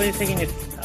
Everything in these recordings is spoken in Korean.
오늘 세계 뉴스입니다.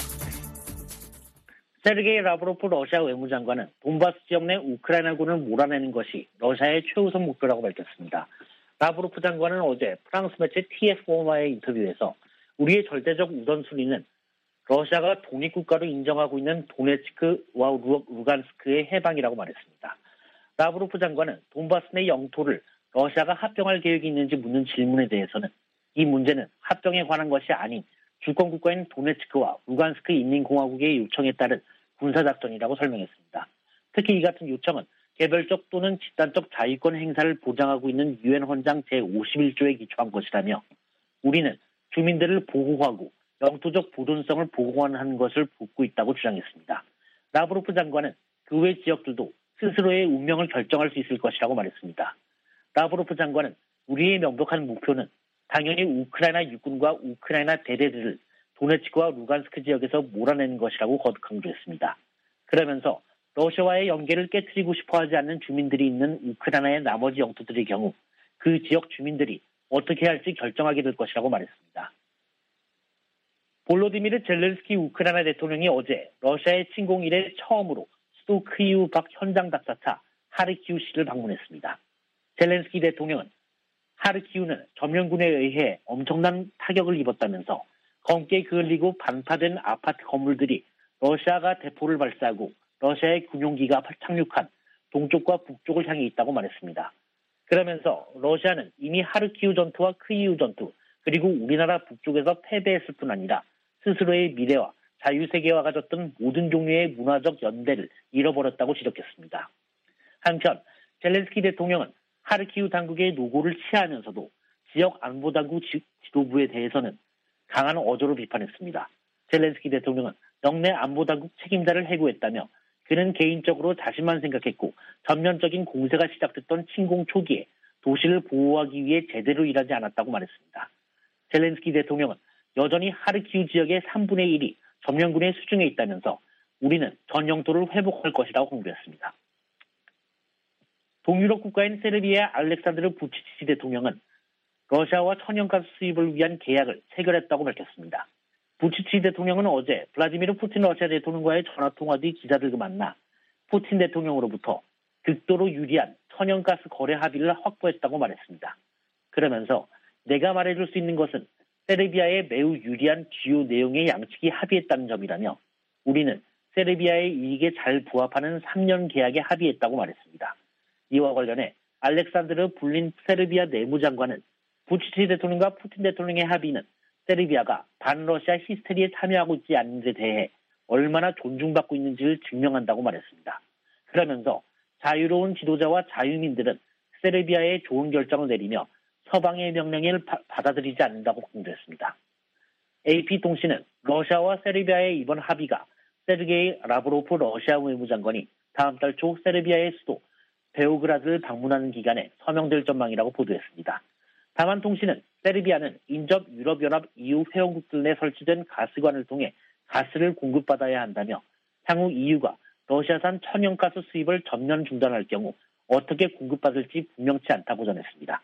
세르게이 라브로프 러시아 외무장관은 돈바스 지역 내 우크라이나군을 몰아내는 것이 러시아의 최우선 목표라고 밝혔습니다. 라브로프 장관은 어제 프랑스 매체 TF1와의 인터뷰에서 우리의 절대적 우선순위는 러시아가 독립국가로 인정하고 있는 도네츠크와 루간스크의 해방이라고 말했습니다. 라브로프 장관은 돈바스 내 영토를 러시아가 합병할 계획이 있는지 묻는 질문에 대해서는 이 문제는 합병에 관한 것이 아닌 주권국가인 도네츠크와 루간스크 인민공화국의 요청에 따른 군사작전이라고 설명했습니다. 특히 이 같은 요청은 개별적 또는 집단적 자위권 행사를 보장하고 있는 유엔 헌장 제51조에 기초한 것이라며 우리는 주민들을 보호하고 영토적 보존성을 보호하는 것을 묻고 있다고 주장했습니다. 라브로프 장관은 그 외 지역들도 스스로의 운명을 결정할 수 있을 것이라고 말했습니다. 라브로프 장관은 우리의 명백한 목표는 당연히 우크라이나 육군과 우크라이나 대대들을 도네츠크와 루간스크 지역에서 몰아내는 것이라고 거듭 강조했습니다. 그러면서 러시아와의 연계를 깨트리고 싶어하지 않는 주민들이 있는 우크라이나의 나머지 영토들의 경우 그 지역 주민들이 어떻게 할지 결정하게 될 것이라고 말했습니다. 볼로디미르 젤렌스키 우크라이나 대통령이 어제 러시아의 침공 이래 처음으로 수도 크이우 밖 현장 답사차 하르키우시를 방문했습니다. 젤렌스키 대통령은 하르키우는 점령군에 의해 엄청난 타격을 입었다면서 검게 그을리고 반파된 아파트 건물들이 러시아가 대포를 발사하고 러시아의 군용기가 착륙한 동쪽과 북쪽을 향해 있다고 말했습니다. 그러면서 러시아는 이미 하르키우 전투와 크이우 전투 그리고 우리나라 북쪽에서 패배했을 뿐 아니라 스스로의 미래와 자유세계와 가졌던 모든 종류의 문화적 연대를 잃어버렸다고 지적했습니다. 한편 젤렌스키 대통령은 하르키우 당국의 노고를 치하하면서도 지역 안보당국 지도부에 대해서는 강한 어조로 비판했습니다. 젤렌스키 대통령은 영내 안보당국 책임자를 해고했다며 그는 개인적으로 자신만 생각했고 전면적인 공세가 시작됐던 침공 초기에 도시를 보호하기 위해 제대로 일하지 않았다고 말했습니다. 젤렌스키 대통령은 여전히 하르키우 지역의 3분의 1이 점령군의 수중에 있다면서 우리는 전 영토를 회복할 것이라고 공개했습니다. 동유럽 국가인 세르비아의 알렉산드르 부치치 대통령은 러시아와 천연가스 수입을 위한 계약을 체결했다고 밝혔습니다. 부치치 대통령은 어제 블라디미르 푸틴 러시아 대통령과의 전화통화 뒤 기자들과 만나 푸틴 대통령으로부터 극도로 유리한 천연가스 거래 합의를 확보했다고 말했습니다. 그러면서 내가 말해줄 수 있는 것은 세르비아에 매우 유리한 주요 내용의 양측이 합의했다는 점이라며 우리는 세르비아의 이익에 잘 부합하는 3년 계약에 합의했다고 말했습니다. 이와 관련해 알렉산드르 불린 세르비아 내무장관은 부치치 대통령과 푸틴 대통령의 합의는 세르비아가 반러시아 히스테리에 참여하고 있지 않는 데 대해 얼마나 존중받고 있는지를 증명한다고 말했습니다. 그러면서 자유로운 지도자와 자유민들은 세르비아의 좋은 결정을 내리며 서방의 명령을 받아들이지 않는다고 강조했습니다. AP통신은 러시아와 세르비아의 이번 합의가 세르게이 라브로프 러시아 외무장관이 다음 달 초 세르비아의 수도 베오그라드를 방문하는 기간에 서명될 전망이라고 보도했습니다. 다만 통신은 세르비아는 인접 유럽연합 EU 회원국들 내 설치된 가스관을 통해 가스를 공급받아야 한다며 향후 EU가 러시아산 천연가스 수입을 전면 중단할 경우 어떻게 공급받을지 분명치 않다고 전했습니다.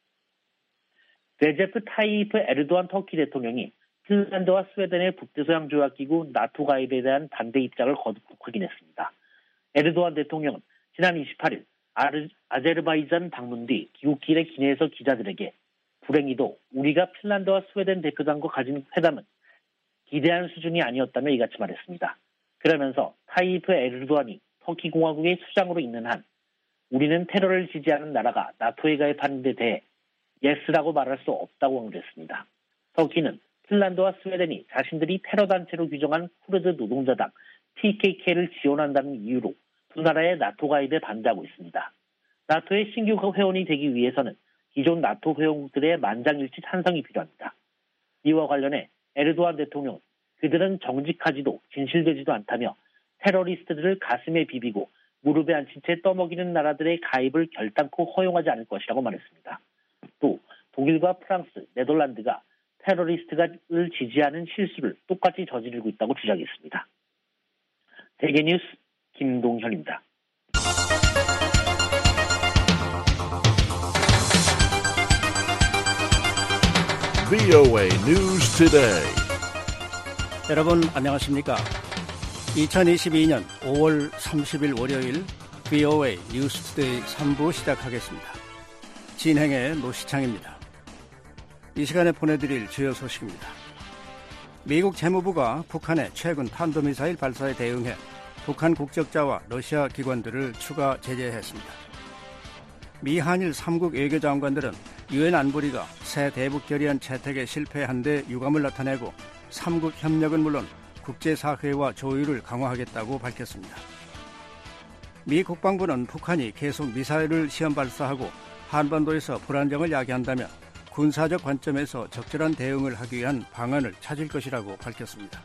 레제프 타이이프 에르도안 터키 대통령이 핀란드와 스웨덴의 북대서양 조약기구 나토 가입에 대한 반대 입장을 거듭 확인했습니다. 에르도안 대통령은 지난 28일 아제르바이잔 방문 뒤 귀국길에 기내에서 기자들에게 불행히도 우리가 핀란드와 스웨덴 대표단과 가진 회담은 기대한 수준이 아니었다며 이같이 말했습니다. 그러면서 타이이프 에르도안이 터키 공화국의 수장으로 있는 한 우리는 테러를 지지하는 나라가 나토에 가입하는 데 대해 예스라고 말할 수 없다고 강조했습니다. 터키는 핀란드와 스웨덴이 자신들이 테러 단체로 규정한 쿠르드 노동자당 PKK를 지원한다는 이유로 두 나라의 나토 가입에 반대하고 있습니다. 나토의 신규 회원이 되기 위해서는 기존 나토 회원국들의 만장일치 찬성이 필요합니다. 이와 관련해 에르도안 대통령은 그들은 정직하지도 진실되지도 않다며 테러리스트들을 가슴에 비비고 무릎에 앉힌 채 떠먹이는 나라들의 가입을 결단코 허용하지 않을 것이라고 말했습니다. 또 독일과 프랑스, 네덜란드가 테러리스트를 지지하는 실수를 똑같이 저지르고 있다고 주장했습니다. 세계뉴스 김동현입니다. VOA News Today. 여러분 안녕하십니까? 2022년 5월 30일 월요일 VOA 뉴스투데이 3부 시작하겠습니다. 진행의 노시창입니다. 이 시간에 보내드릴 주요 소식입니다. 미국 재무부가 북한의 최근 탄도미사일 발사에 대응해 북한 국적자와 러시아 기관들을 추가 제재했습니다. 미 한일 3국 외교장관들은 유엔 안보리가 새 대북 결의안 채택에 실패한 데 유감을 나타내고 3국 협력은 물론 국제사회와 조율을 강화하겠다고 밝혔습니다. 미 국방부는 북한이 계속 미사일을 시험 발사하고 한반도에서 불안정을 야기한다면 군사적 관점에서 적절한 대응을 하기 위한 방안을 찾을 것이라고 밝혔습니다.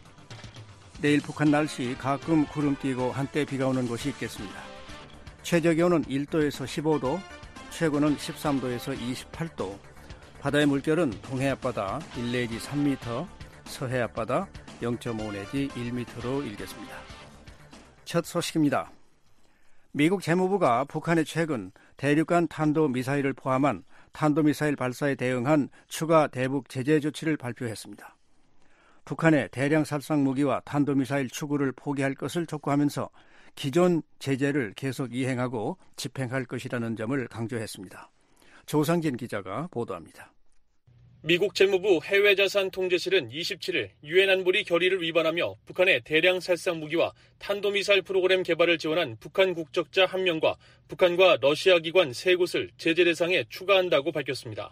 내일 북한 날씨 가끔 구름 끼고 한때 비가 오는 곳이 있겠습니다. 최저기온은 1도에서 15도, 최고는 13도에서 28도, 바다의 물결은 동해 앞바다 1 내지 3m, 서해 앞바다 0.5 내지 1m로 일겠습니다. 첫 소식입니다. 미국 재무부가 북한의 최근 대륙간 탄도미사일을 포함한 탄도미사일 발사에 대응한 추가 대북 제재 조치를 발표했습니다. 북한의 대량 살상 무기와 탄도미사일 추구를 포기할 것을 촉구하면서 기존 제재를 계속 이행하고 집행할 것이라는 점을 강조했습니다. 조상진 기자가 보도합니다. 미국 재무부 해외자산통제실은 27일 유엔 안보리 결의를 위반하며 북한의 대량 살상 무기와 탄도미사일 프로그램 개발을 지원한 북한 국적자 1명과 북한과 러시아 기관 3곳을 제재 대상에 추가한다고 밝혔습니다.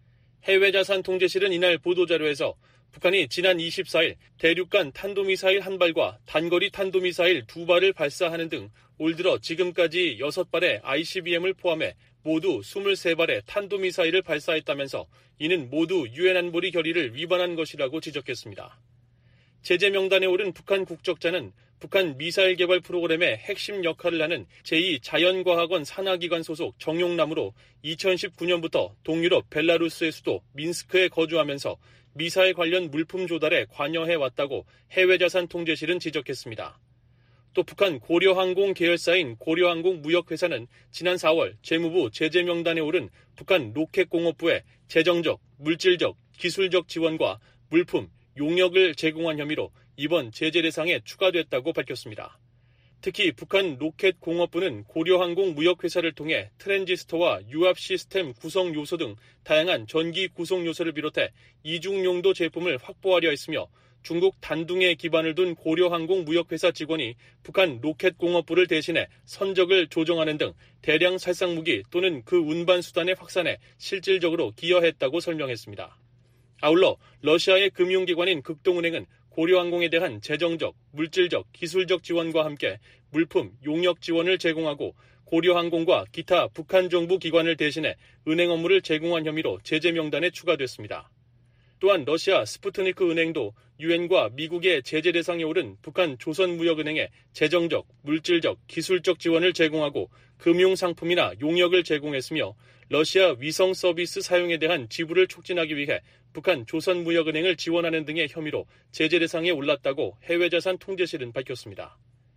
해외자산통제실은 이날 보도자료에서 북한이 지난 24일 대륙간 탄도미사일 1발과 단거리 탄도미사일 2발을 발사하는 등 올 들어 지금까지 6발의 ICBM을 포함해 모두 23발의 탄도미사일을 발사했다면서 이는 모두 유엔 안보리 결의를 위반한 것이라고 지적했습니다. 제재 명단에 오른 북한 국적자는 북한 미사일 개발 프로그램의 핵심 역할을 하는 제2자연과학원 산하기관 소속 정용남으로 2019년부터 동유럽 벨라루스의 수도 민스크에 거주하면서 미사일 관련 물품 조달에 관여해왔다고 해외자산통제실은 지적했습니다. 또 북한 고려항공 계열사인 고려항공무역회사는 지난 4월 재무부 제재 명단에 오른 북한 로켓공업부에 재정적, 물질적, 기술적 지원과 물품, 용역을 제공한 혐의로 이번 제재 대상에 추가됐다고 밝혔습니다. 특히 북한 로켓공업부는 고려항공무역회사를 통해 트랜지스터와 유압 시스템 구성 요소 등 다양한 전기 구성 요소를 비롯해 이중용도 제품을 확보하려 했으며 중국 단둥에 기반을 둔 고려항공무역회사 직원이 북한 로켓공업부를 대신해 선적을 조정하는 등 대량 살상무기 또는 그 운반 수단의 확산에 실질적으로 기여했다고 설명했습니다. 아울러 러시아의 금융기관인 극동은행은 고려항공에 대한 재정적, 물질적, 기술적 지원과 함께 물품, 용역 지원을 제공하고 고려항공과 기타 북한 정부 기관을 대신해 은행 업무를 제공한 혐의로 제재 명단에 추가됐습니다. 또한 러시아 스푸트니크 은행도 유엔과 미국의 제재 대상에 오른 북한 조선무역은행에 재정적, 물질적, 기술적 지원을 제공하고 금융상품이나 용역을 제공했으며 러시아 위성 서비스 사용에 대한 지불을 촉진하기 위해 북한 조선무역은행을 지원하는 등의 혐의로 제재 대상에 올랐다고 해외자산통제실은 밝혔습니다.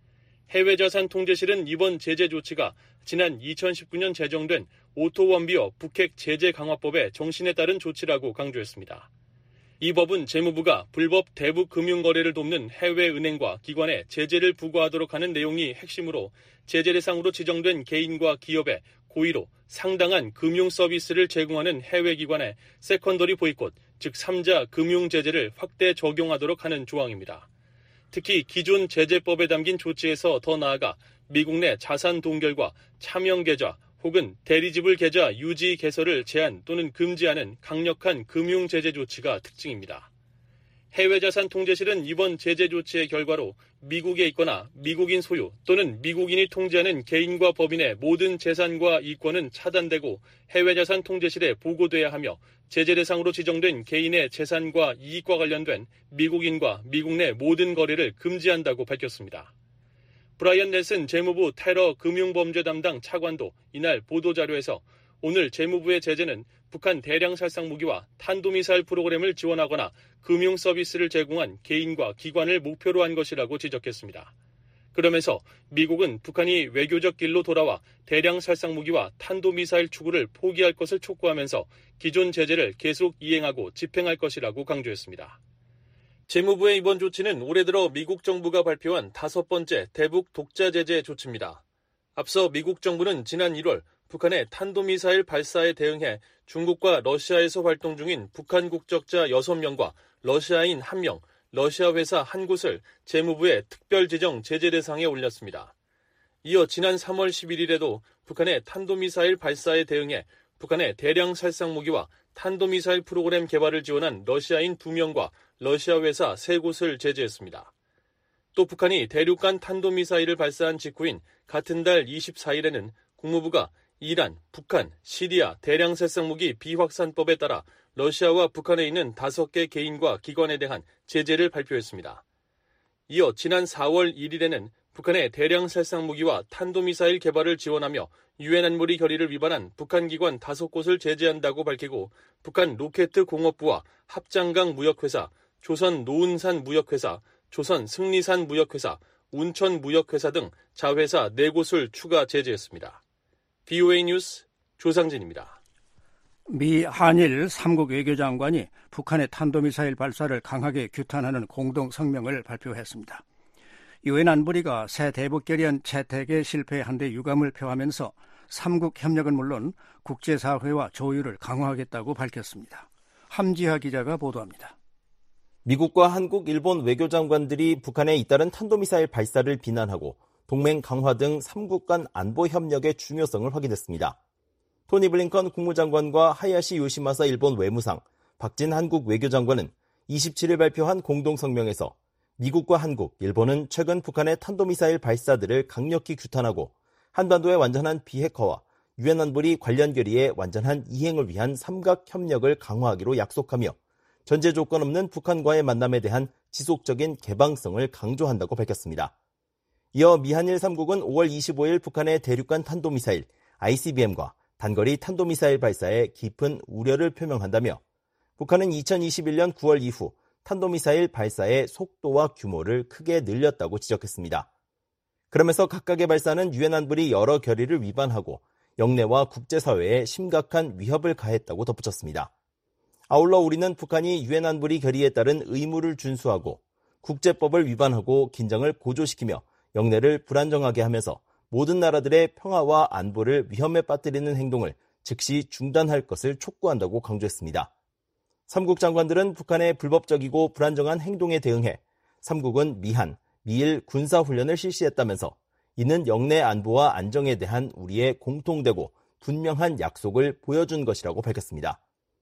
해외자산통제실은 이번 제재 조치가 지난 2019년 제정된 오토원비어 북핵 제재 강화법의 정신에 따른 조치라고 강조했습니다. 이 법은 재무부가 불법 대북 금융거래를 돕는 해외은행과 기관에 제재를 부과하도록 하는 내용이 핵심으로 제재 대상으로 지정된 개인과 기업에 고의로 상당한 금융 서비스를 제공하는 해외기관에 세컨더리 보이콧, 즉 3자 금융 제재를 확대 적용하도록 하는 조항입니다. 특히 기존 제재법에 담긴 조치에서 더 나아가 미국 내 자산 동결과 차명 계좌 혹은 대리지불 계좌 유지 개설을 제한 또는 금지하는 강력한 금융 제재 조치가 특징입니다. 해외자산통제실은 이번 제재 조치의 결과로 미국에 있거나 미국인 소유 또는 미국인이 통제하는 개인과 법인의 모든 재산과 이권은 차단되고 해외자산통제실에 보고돼야 하며 제재 대상으로 지정된 개인의 재산과 이익과 관련된 미국인과 미국 내 모든 거래를 금지한다고 밝혔습니다. 브라이언 넬슨 재무부 테러 금융범죄 담당 차관도 이날 보도자료에서 오늘 재무부의 제재는 북한 대량 살상 무기와 탄도미사일 프로그램을 지원하거나 금융 서비스를 제공한 개인과 기관을 목표로 한 것이라고 지적했습니다. 그러면서 미국은 북한이 외교적 길로 돌아와 대량 살상 무기와 탄도미사일 추구를 포기할 것을 촉구하면서 기존 제재를 계속 이행하고 집행할 것이라고 강조했습니다. 재무부의 이번 조치는 올해 들어 미국 정부가 발표한 5번째 대북 독자 제재 조치입니다. 앞서 미국 정부는 지난 1월 북한의 탄도미사일 발사에 대응해 중국과 러시아에서 활동 중인 북한 국적자 6명과 러시아인 1명, 러시아 회사 1곳을 재무부의 특별지정 제재 대상에 올렸습니다. 이어 지난 3월 11일에도 북한의 탄도미사일 발사에 대응해 북한의 대량 살상 무기와 탄도미사일 프로그램 개발을 지원한 러시아인 2명과 러시아 회사 3곳을 제재했습니다. 또 북한이 대륙간 탄도미사일을 발사한 직후인 같은 달 24일에는 국무부가 이란, 북한, 시리아 대량 살상무기 비확산법에 따라 러시아와 북한에 있는 5개 개인과 기관에 대한 제재를 발표했습니다. 이어 지난 4월 1일에는 북한의 대량 살상무기와 탄도미사일 개발을 지원하며 유엔 안보리 결의를 위반한 북한 기관 5곳을 제재한다고 밝히고 북한 로켓 공업부와 합장강 무역회사, 조선 노은산 무역회사, 조선 승리산 무역회사, 운천 무역회사 등 자회사 4곳을 추가 제재했습니다. VOA 뉴스 조상진입니다. 미 한일 3국 외교장관이 북한의 탄도미사일 발사를 강하게 규탄하는 공동 성명을 발표했습니다. 유엔 안보리가 새 대북 결의안 채택에 실패한 데 유감을 표하면서 3국 협력은 물론 국제사회와 조율을 강화하겠다고 밝혔습니다. 함지하 기자가 보도합니다. 미국과 한국, 일본 외교장관들이 북한에 잇따른 탄도미사일 발사를 비난하고 동맹 강화 등 3국 간 안보 협력의 중요성을 확인했습니다. 토니 블링컨 국무장관과 하야시 요시마사 일본 외무상, 박진 한국 외교장관은 27일 발표한 공동성명에서 미국과 한국, 일본은 최근 북한의 탄도미사일 발사들을 강력히 규탄하고 한반도의 완전한 비핵화와 유엔 안보리 관련 결의의 완전한 이행을 위한 삼각 협력을 강화하기로 약속하며 전제 조건 없는 북한과의 만남에 대한 지속적인 개방성을 강조한다고 밝혔습니다. 이어 미한일 3국은 5월 25일 북한의 대륙간 탄도미사일 ICBM과 단거리 탄도미사일 발사에 깊은 우려를 표명한다며 북한은 2021년 9월 이후 탄도미사일 발사의 속도와 규모를 크게 늘렸다고 지적했습니다. 그러면서 각각의 발사는 유엔 안보리 여러 결의를 위반하고 영내와 국제사회에 심각한 위협을 가했다고 덧붙였습니다. 아울러 우리는 북한이 유엔 안보리 결의에 따른 의무를 준수하고 국제법을 위반하고 긴장을 고조시키며 영내를 불안정하게 하면서 모든 나라들의 평화와 안보를 위험에 빠뜨리는 행동을 즉시 중단할 것을 촉구한다고 강조했습니다. 3국 장관들은 북한의 불법적이고 불안정한 행동에 대응해 3국은 미한, 미일 군사훈련을 실시했다면서 이는 영내 안보와 안정에 대한 우리의 공통되고 분명한 약속을 보여준 것이라고 밝혔습니다.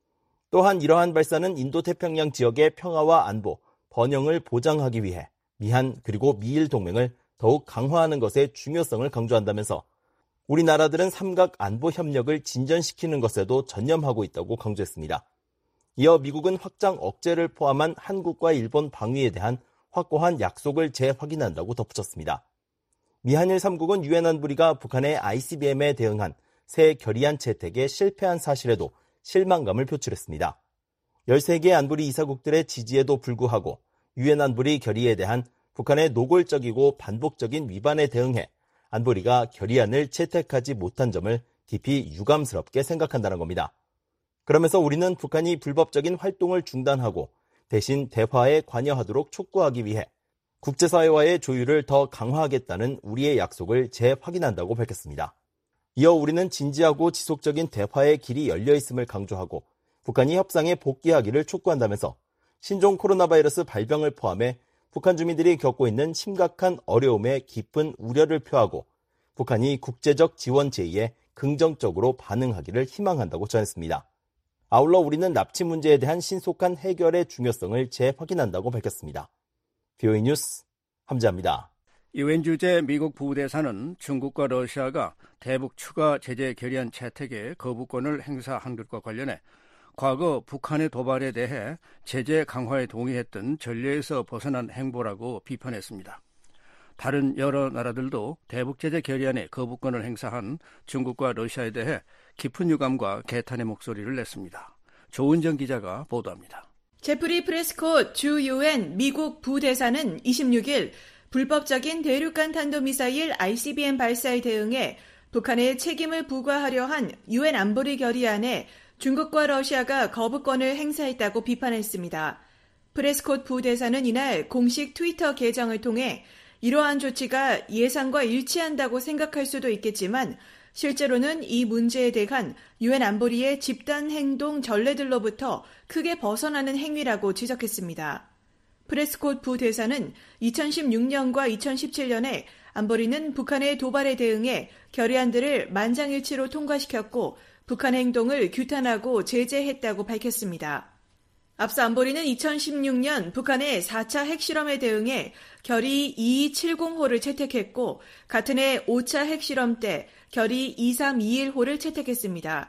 또한 이러한 발사는 인도태평양 지역의 평화와 안보, 번영을 보장하기 위해 미한 그리고 미일 동맹을 더욱 강화하는 것의 중요성을 강조한다면서 우리나라들은 삼각 안보 협력을 진전시키는 것에도 전념하고 있다고 강조했습니다. 이어 미국은 확장 억제를 포함한 한국과 일본 방위에 대한 확고한 약속을 재확인한다고 덧붙였습니다. 미한일 3국은 유엔 안보리가 북한의 ICBM에 대응한 새 결의안 채택에 실패한 사실에도 실망감을 표출했습니다. 13개 안보리 이사국들의 지지에도 불구하고 유엔 안보리 결의에 대한 북한의 노골적이고 반복적인 위반에 대응해 안보리가 결의안을 채택하지 못한 점을 깊이 유감스럽게 생각한다는 겁니다. 그러면서 우리는 북한이 불법적인 활동을 중단하고 대신 대화에 관여하도록 촉구하기 위해 국제사회와의 조율을 더 강화하겠다는 우리의 약속을 재확인한다고 밝혔습니다. 이어 우리는 진지하고 지속적인 대화의 길이 열려있음을 강조하고 북한이 협상에 복귀하기를 촉구한다면서 신종 코로나 바이러스 발병을 포함해 북한 주민들이 겪고 있는 심각한 어려움에 깊은 우려를 표하고 북한이 국제적 지원 제의에 긍정적으로 반응하기를 희망한다고 전했습니다. 아울러 우리는 납치 문제에 대한 신속한 해결의 중요성을 재확인한다고 밝혔습니다. VOA 뉴스 함지아입니다. 유엔 주재 미국 부대사는 중국과 러시아가 대북 추가 제재 결의안 채택에 거부권을 행사한 것과 관련해 과거 북한의 도발에 대해 제재 강화에 동의했던 전례에서 벗어난 행보라고 비판했습니다. 다른 여러 나라들도 대북 제재 결의안에 거부권을 행사한 중국과 러시아에 대해 깊은 유감과 개탄의 목소리를 냈습니다. 조은정 기자가 보도합니다. 제프리 프레스콧 주 유엔 미국 부대사는 26일 불법적인 대륙간 탄도미사일 ICBM 발사에 대응해 북한에 책임을 부과하려 한 유엔 안보리 결의안에 중국과 러시아가 거부권을 행사했다고 비판했습니다. 프레스콧 부대사는 이날 공식 트위터 계정을 통해 이러한 조치가 예상과 일치한다고 생각할 수도 있겠지만 실제로는 이 문제에 대한 유엔 안보리의 집단 행동 전례들로부터 크게 벗어나는 행위라고 지적했습니다. 프레스콧 부대사는 2016년과 2017년에 안보리는 북한의 도발에 대응해 결의안들을 만장일치로 통과시켰고 북한 행동을 규탄하고 제재했다고 밝혔습니다. 앞서 안보리는 2016년 북한의 4차 핵실험에 대응해 결의 2270호를 채택했고 같은 해 5차 핵실험 때 결의 2321호를 채택했습니다.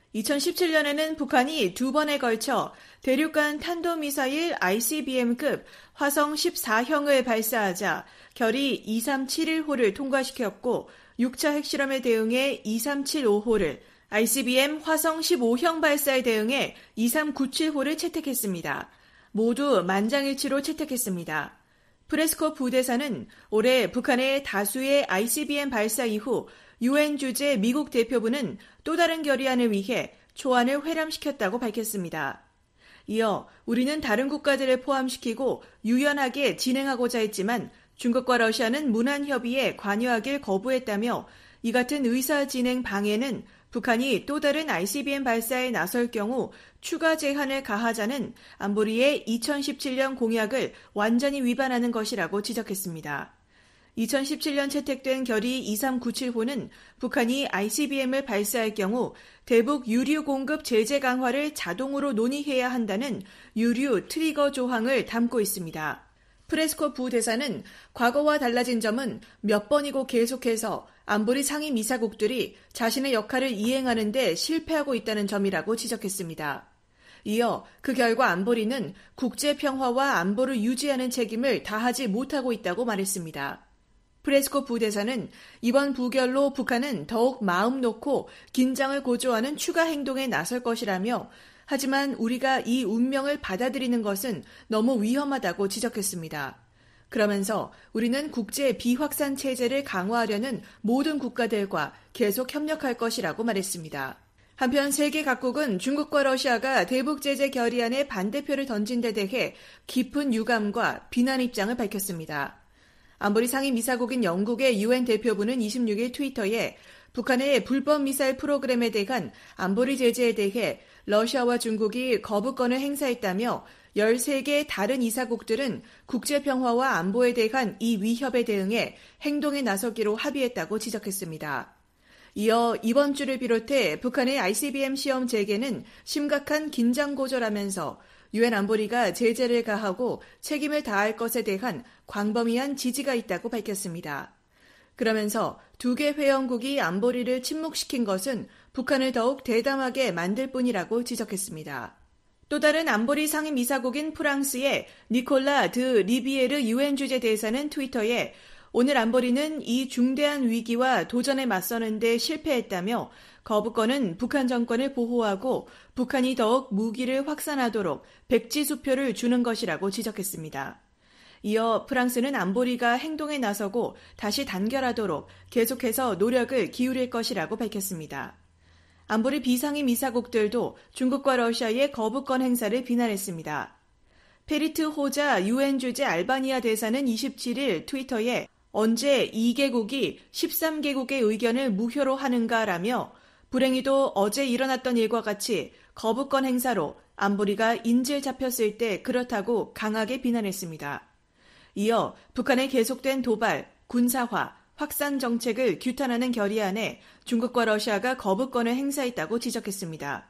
2017년에는 북한이 두 번에 걸쳐 대륙간 탄도미사일 ICBM급 화성 14형을 발사하자 결의 2371호를 통과시켰고 6차 핵실험에 대응해 2375호를, ICBM 화성 15형 발사에 대응해 2397호를 채택했습니다. 모두 만장일치로 채택했습니다. 프레스콧 부대사는 올해 북한의 다수의 ICBM 발사 이후 유엔 주재 미국 대표부는 또 다른 결의안을 위해 초안을 회람시켰다고 밝혔습니다. 이어 우리는 다른 국가들을 포함시키고 유연하게 진행하고자 했지만 중국과 러시아는 문안협의에 관여하길 거부했다며 이 같은 의사 진행 방해는 북한이 또 다른 ICBM 발사에 나설 경우 추가 제한을 가하자는 안보리의 2017년 공약을 완전히 위반하는 것이라고 지적했습니다. 2017년 채택된 결의 2397호는 북한이 ICBM을 발사할 경우 대북 유류 공급 제재 강화를 자동으로 논의해야 한다는 유류 트리거 조항을 담고 있습니다. 프레스콧 부대사는 과거와 달라진 점은 몇 번이고 계속해서 안보리 상임이사국들이 자신의 역할을 이행하는 데 실패하고 있다는 점이라고 지적했습니다. 이어 그 결과 안보리는 국제평화와 안보를 유지하는 책임을 다하지 못하고 있다고 말했습니다. 프레스콧 부대사는 이번 부결로 북한은 더욱 마음 놓고 긴장을 고조하는 추가 행동에 나설 것이라며 하지만 우리가 이 운명을 받아들이는 것은 너무 위험하다고 지적했습니다. 그러면서 우리는 국제 비확산 체제를 강화하려는 모든 국가들과 계속 협력할 것이라고 말했습니다. 한편 세계 각국은 중국과 러시아가 대북 제재 결의안에 반대표를 던진 데 대해 깊은 유감과 비난 입장을 밝혔습니다. 안보리 상임이사국인 영국의 유엔 대표부는 26일 트위터에 북한의 불법 미사일 프로그램에 대한 안보리 제재에 대해 러시아와 중국이 거부권을 행사했다며 13개 다른 이사국들은 국제평화와 안보에 대한 이 위협에 대응해 행동에 나서기로 합의했다고 지적했습니다. 이어 이번 주를 비롯해 북한의 ICBM 시험 재개는 심각한 긴장 고조라면서 유엔 안보리가 제재를 가하고 책임을 다할 것에 대한 광범위한 지지가 있다고 밝혔습니다. 그러면서 두 개 회원국이 안보리를 침묵시킨 것은 북한을 더욱 대담하게 만들 뿐이라고 지적했습니다. 또 다른 안보리 상임이사국인 프랑스의 니콜라 드 리비에르 유엔 주재 대사는 트위터에 오늘 안보리는 이 중대한 위기와 도전에 맞서는 데 실패했다며 거부권은 북한 정권을 보호하고 북한이 더욱 무기를 확산하도록 백지수표를 주는 것이라고 지적했습니다. 이어 프랑스는 안보리가 행동에 나서고 다시 단결하도록 계속해서 노력을 기울일 것이라고 밝혔습니다. 안보리 비상임 이사국들도 중국과 러시아의 거부권 행사를 비난했습니다. 페리트 호자 유엔 주재 알바니아 대사는 27일 트위터에 언제 2개국이 13개국의 의견을 무효로 하는가라며 불행히도 어제 일어났던 일과 같이 거부권 행사로 안보리가 인질 잡혔을 때 그렇다고 강하게 비난했습니다. 이어 북한의 계속된 도발, 군사화, 확산 정책을 규탄하는 결의안에 중국과 러시아가 거부권을 행사했다고 지적했습니다.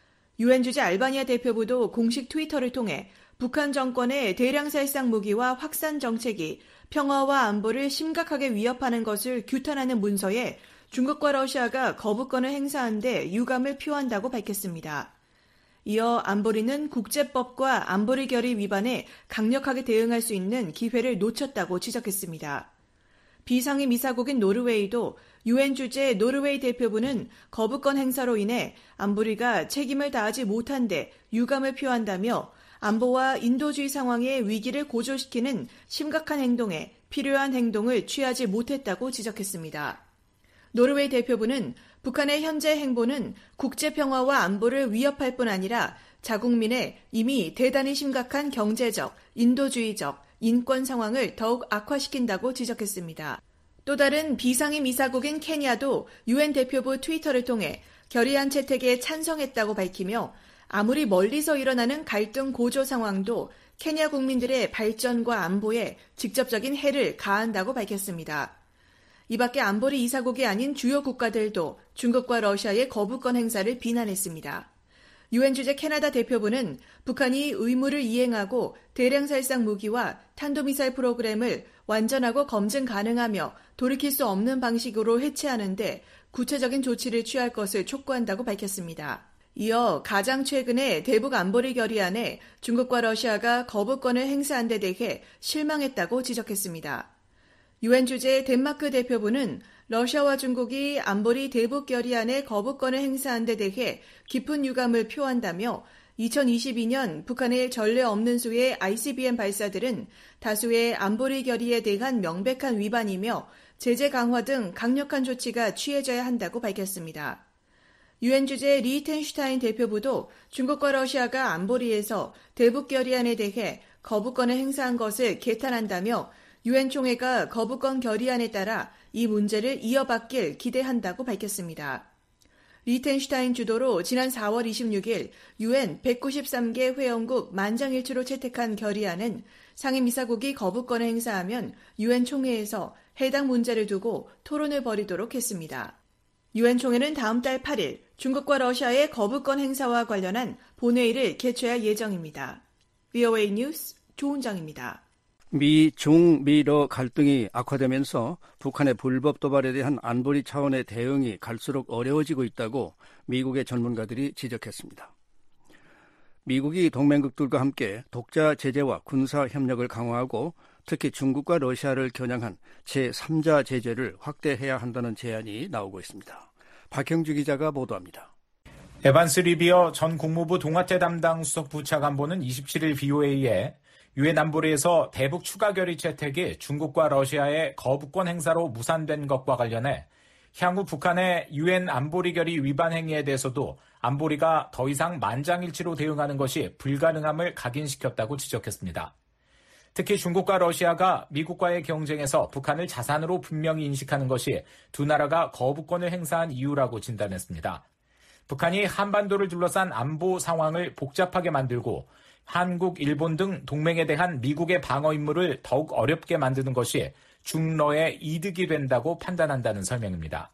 유엔 주재 알바니아 대표부도 공식 트위터를 통해 북한 정권의 대량 살상 무기와 확산 정책이 평화와 안보를 심각하게 위협하는 것을 규탄하는 문서에 중국과 러시아가 거부권을 행사한 데 유감을 표한다고 밝혔습니다. 이어 안보리는 국제법과 안보리 결의 위반에 강력하게 대응할 수 있는 기회를 놓쳤다고 지적했습니다. 비상임 이사국인 노르웨이도 유엔 주재 노르웨이 대표부는 거부권 행사로 인해 안보리가 책임을 다하지 못한 데 유감을 표한다며 안보와 인도주의 상황의 위기를 고조시키는 심각한 행동에 필요한 행동을 취하지 못했다고 지적했습니다. 노르웨이 대표부는 북한의 현재 행보는 국제평화와 안보를 위협할 뿐 아니라 자국민의 이미 대단히 심각한 경제적, 인도주의적, 인권 상황을 더욱 악화시킨다고 지적했습니다. 또 다른 비상임 이사국인 케냐도 유엔 대표부 트위터를 통해 결의안 채택에 찬성했다고 밝히며 아무리 멀리서 일어나는 갈등 고조 상황도 케냐 국민들의 발전과 안보에 직접적인 해를 가한다고 밝혔습니다. 이 밖에 안보리 이사국이 아닌 주요 국가들도 중국과 러시아의 거부권 행사를 비난했습니다. 유엔 주재 캐나다 대표부는 북한이 의무를 이행하고 대량 살상 무기와 탄도미사일 프로그램을 완전하고 검증 가능하며 돌이킬 수 없는 방식으로 해체하는 데 구체적인 조치를 취할 것을 촉구한다고 밝혔습니다. 이어 가장 최근에 대북 안보리 결의안에 중국과 러시아가 거부권을 행사한 데 대해 실망했다고 지적했습니다. 유엔 주재 덴마크 대표부는 러시아와 중국이 안보리 대북 결의안에 거부권을 행사한 데 대해 깊은 유감을 표한다며 2022년 북한의 전례 없는 수의 ICBM 발사들은 다수의 안보리 결의에 대한 명백한 위반이며 제재 강화 등 강력한 조치가 취해져야 한다고 밝혔습니다. 유엔 주재 리텐슈타인 대표부도 중국과 러시아가 안보리에서 대북 결의안에 대해 거부권을 행사한 것을 개탄한다며 유엔 총회가 거부권 결의안에 따라 이 문제를 이어받길 기대한다고 밝혔습니다. 리텐슈타인 주도로 지난 4월 26일 유엔 193개 회원국 만장일치로 채택한 결의안은 상임이사국이 거부권을 행사하면 유엔 총회에서 해당 문제를 두고 토론을 벌이도록 했습니다. 유엔 총회는 다음 달 8일 중국과 러시아의 거부권 행사와 관련한 본회의를 개최할 예정입니다. VOA 뉴스 조은정입니다. 미, 중, 미러 갈등이 악화되면서 북한의 불법 도발에 대한 안보리 차원의 대응이 갈수록 어려워지고 있다고 미국의 전문가들이 지적했습니다. 미국이 동맹국들과 함께 독자 제재와 군사 협력을 강화하고 특히 중국과 러시아를 겨냥한 제3자 제재를 확대해야 한다는 제안이 나오고 있습니다. 박형주 기자가 보도합니다. 에반스 리비어 전 국무부 동아태 담당 수석 부차관보는 27일 VOA에 유엔 안보리에서 대북 추가 결의 채택이 중국과 러시아의 거부권 행사로 무산된 것과 관련해 향후 북한의 유엔 안보리 결의 위반 행위에 대해서도 안보리가 더 이상 만장일치로 대응하는 것이 불가능함을 각인시켰다고 지적했습니다. 특히 중국과 러시아가 미국과의 경쟁에서 북한을 자산으로 분명히 인식하는 것이 두 나라가 거부권을 행사한 이유라고 진단했습니다. 북한이 한반도를 둘러싼 안보 상황을 복잡하게 만들고 한국, 일본 등 동맹에 대한 미국의 방어 임무를 더욱 어렵게 만드는 것이 중러의 이득이 된다고 판단한다는 설명입니다.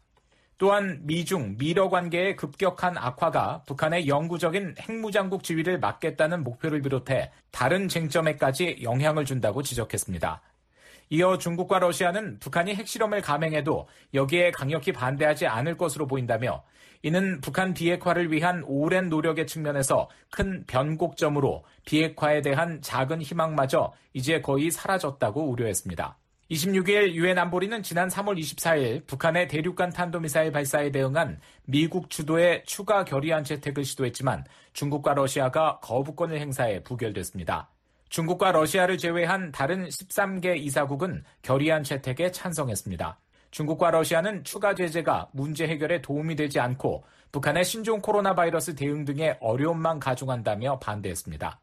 또한 미중, 미러 관계의 급격한 악화가 북한의 영구적인 핵무장국 지위를 막겠다는 목표를 비롯해 다른 쟁점에까지 영향을 준다고 지적했습니다. 이어 중국과 러시아는 북한이 핵실험을 감행해도 여기에 강력히 반대하지 않을 것으로 보인다며 이는 북한 비핵화를 위한 오랜 노력의 측면에서 큰 변곡점으로 비핵화에 대한 작은 희망마저 이제 거의 사라졌다고 우려했습니다. 26일 유엔 안보리는 지난 3월 24일 북한의 대륙간 탄도미사일 발사에 대응한 미국 주도의 추가 결의안 채택을 시도했지만 중국과 러시아가 거부권을 행사해 부결됐습니다. 중국과 러시아를 제외한 다른 13개 이사국은 결의안 채택에 찬성했습니다. 중국과 러시아는 추가 제재가 문제 해결에 도움이 되지 않고 북한의 신종 코로나 바이러스 대응 등의 어려움만 가중한다며 반대했습니다.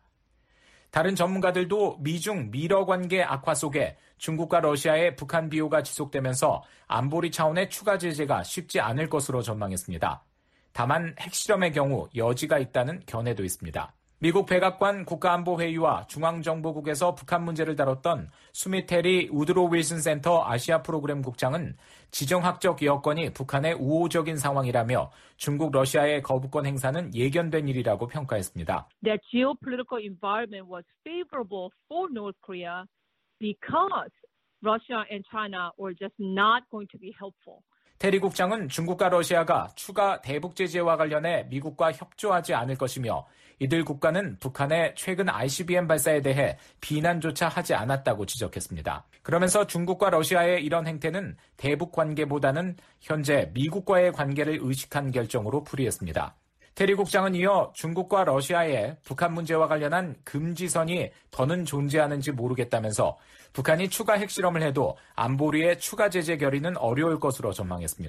다른 전문가들도 미중 미러 관계 악화 속에 중국과 러시아의 북한 비호가 지속되면서 안보리 차원의 추가 제재가 쉽지 않을 것으로 전망했습니다. 다만 핵실험의 경우 여지가 있다는 견해도 있습니다. 미국 백악관 국가안보회의와 중앙정보국에서 북한 문제를 다뤘던 수미테리 우드로 윌슨 센터 아시아 프로그램 국장은 지정학적 여건이 북한의 우호적인 상황이라며 중국, 러시아의 거부권 행사는 예견된 일이라고 평가했습니다. That geopolitical environment was favorable for North Korea because Russia and China were just not going to be helpful. 테리 국장은 중국과 러시아가 추가 대북 제재와 관련해 미국과 협조하지 않을 것이며 이들 국가는 북한의 최근 ICBM 발사에 대해 비난조차 하지 않았다고 지적했습니다. 그러면서 중국과 러시아의 이런 행태는 대북 관계보다는 현재 미국과의 관계를 의식한 결정으로 풀이했습니다. 테리 국장은 이어 중국과 러시아의 북한 문제와 관련한 금지선이 더는 존재하는지 모르겠다면서 북한이 추가 핵실험을 해도 안보리의 추가 제재 결의는 어려울 것으로 전망했습니다.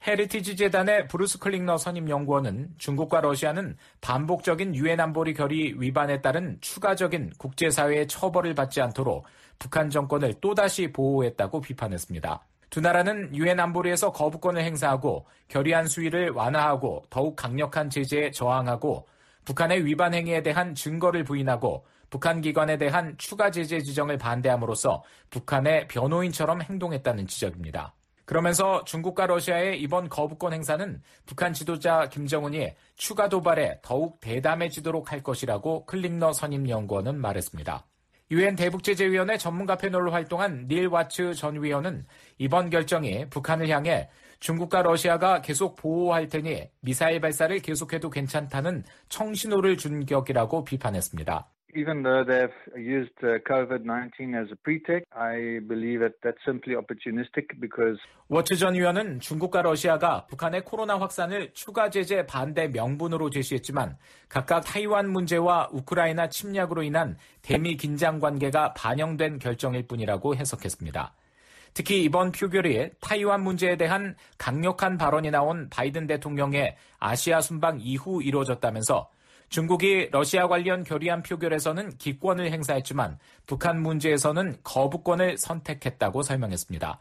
헤리티지 재단의 브루스 클링너 선임연구원은 중국과 러시아는 반복적인 유엔 안보리 결의 위반에 따른 추가적인 국제사회의 처벌을 받지 않도록 북한 정권을 또다시 보호했다고 비판했습니다. 두 나라는 유엔 안보리에서 거부권을 행사하고 결의안 수위를 완화하고 더욱 강력한 제재에 저항하고 북한의 위반 행위에 대한 증거를 부인하고 북한 기관에 대한 추가 제재 지정을 반대함으로써 북한의 변호인처럼 행동했다는 지적입니다. 그러면서 중국과 러시아의 이번 거부권 행사는 북한 지도자 김정은이 추가 도발에 더욱 대담해지도록 할 것이라고 클링너 선임연구원은 말했습니다. 유엔 대북제재위원회 전문가 패널로 활동한 닐 와츠 전 위원은 이번 결정이 북한을 향해 중국과 러시아가 계속 보호할 테니 미사일 발사를 계속해도 괜찮다는 청신호를 준 격이라고 비판했습니다. Even though they've used COVID-19 as a pretext, I believe that that's simply opportunistic because 워츠 전 위원은 중국과 러시아가 북한의 코로나 확산을 추가 제재 반대 명분으로 제시했지만 각각 타이완 문제와 우크라이나 침략으로 인한 대미 긴장 관계가 반영된 결정일 뿐이라고 해석했습니다. 특히 이번 표결이 타이완 문제에 대한 강력한 발언이 나온 바이든 대통령의 아시아 순방 이후 이루어졌다면서 중국이 러시아 관련 결의안 표결에서는 기권을 행사했지만 북한 문제에서는 거부권을 선택했다고 설명했습니다.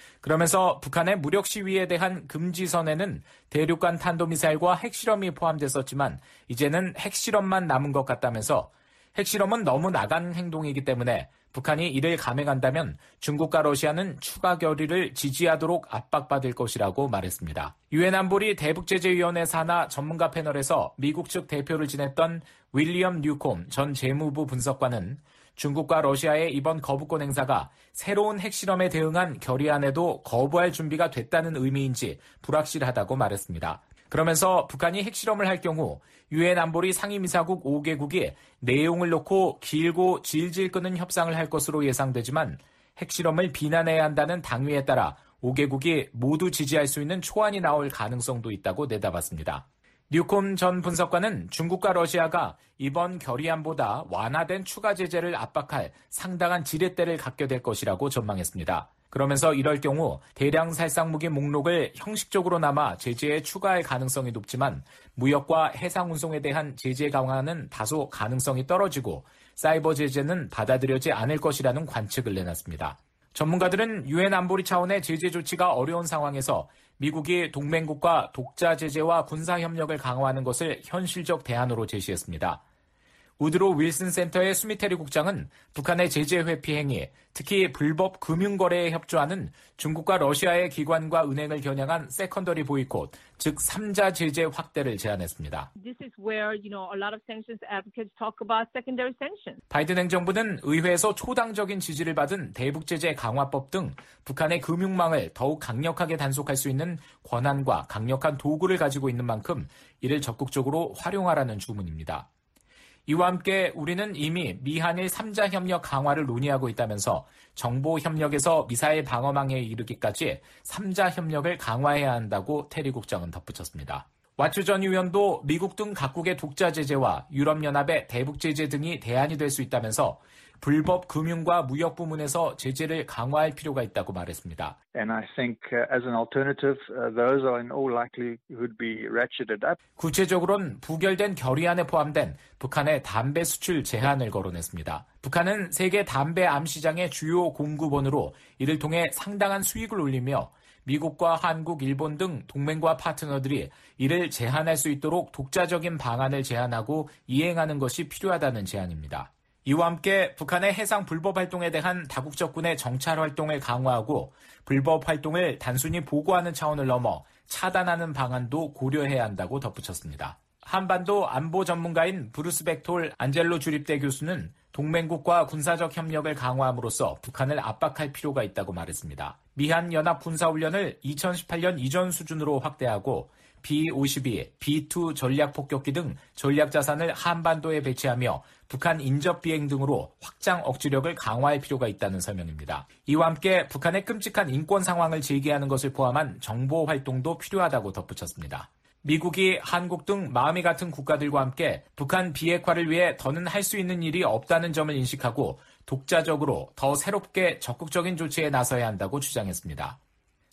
그러면서 북한의 무력 시위에 대한 금지선에는 대륙간 탄도미사일과 핵실험이 포함됐었지만 이제는 핵실험만 남은 것 같다면서 핵실험은 너무 나간 행동이기 때문에 북한이 이를 감행한다면 중국과 러시아는 추가 결의를 지지하도록 압박받을 것이라고 말했습니다. 유엔 안보리 대북제재위원회 산하 전문가 패널에서 미국 측 대표를 지냈던 윌리엄 뉴콤 전 재무부 분석관은 중국과 러시아의 이번 거부권 행사가 새로운 핵실험에 대응한 결의안에도 거부할 준비가 됐다는 의미인지 불확실하다고 말했습니다. 그러면서 북한이 핵실험을 할 경우 유엔 안보리 상임이사국 5개국이 내용을 놓고 길고 질질 끄는 협상을 할 것으로 예상되지만 핵실험을 비난해야 한다는 당위에 따라 5개국이 모두 지지할 수 있는 초안이 나올 가능성도 있다고 내다봤습니다. 뉴콤 전 분석관은 중국과 러시아가 이번 결의안보다 완화된 추가 제재를 압박할 상당한 지렛대를 갖게 될 것이라고 전망했습니다. 그러면서 이럴 경우 대량 살상무기 목록을 형식적으로나마 제재에 추가할 가능성이 높지만 무역과 해상 운송에 대한 제재 강화는 다소 가능성이 떨어지고 사이버 제재는 받아들여지지 않을 것이라는 관측을 내놨습니다. 전문가들은 유엔 안보리 차원의 제재 조치가 어려운 상황에서 미국이 동맹국과 독자 제재와 군사 협력을 강화하는 것을 현실적 대안으로 제시했습니다. 우드로 윌슨 센터의 수미테리 국장은 북한의 제재 회피 행위, 특히 불법 금융거래에 협조하는 중국과 러시아의 기관과 은행을 겨냥한 세컨더리 보이콧, 즉 3자 제재 확대를 제안했습니다. This is where, a lot of sanctions advocates talk about secondary sanctions. 바이든 행정부는 의회에서 초당적인 지지를 받은 대북제재 강화법 등 북한의 금융망을 더욱 강력하게 단속할 수 있는 권한과 강력한 도구를 가지고 있는 만큼 이를 적극적으로 활용하라는 주문입니다. 이와 함께 우리는 이미 미한일 3자 협력 강화를 논의하고 있다면서 정보 협력에서 미사일 방어망에 이르기까지 3자 협력을 강화해야 한다고 테리 국장은 덧붙였습니다. 와츠 전 의원도 미국 등 각국의 독자 제재와 유럽연합의 대북 제재 등이 대안이 될 수 있다면서 불법 금융과 무역 부문에서 제재를 강화할 필요가 있다고 말했습니다. And I think as an alternative, those are in all likelihood be ratcheted up. 구체적으로는 부결된 결의안에 포함된 북한의 담배 수출 제한을 거론했습니다. 북한은 세계 담배 암 시장의 주요 공급원으로 이를 통해 상당한 수익을 올리며 미국과 한국, 일본 등 동맹과 파트너들이 이를 제한할 수 있도록 독자적인 방안을 제안하고 이행하는 것이 필요하다는 제안입니다. 이와 함께 북한의 해상 불법 활동에 대한 다국적군의 정찰 활동을 강화하고 불법 활동을 단순히 보고하는 차원을 넘어 차단하는 방안도 고려해야 한다고 덧붙였습니다. 한반도 안보 전문가인 브루스 백톨 안젤로 주립대 교수는 동맹국과 군사적 협력을 강화함으로써 북한을 압박할 필요가 있다고 말했습니다. 미한 연합 군사훈련을 2018년 이전 수준으로 확대하고 B-52, B-2 전략폭격기 등 전략자산을 한반도에 배치하며 북한 인접 비행 등으로 확장 억지력을 강화할 필요가 있다는 설명입니다. 이와 함께 북한의 끔찍한 인권 상황을 제기하는 것을 포함한 정보 활동도 필요하다고 덧붙였습니다. 미국이 한국 등 마음이 같은 국가들과 함께 북한 비핵화를 위해 더는 할 수 있는 일이 없다는 점을 인식하고 독자적으로 더 새롭게 적극적인 조치에 나서야 한다고 주장했습니다.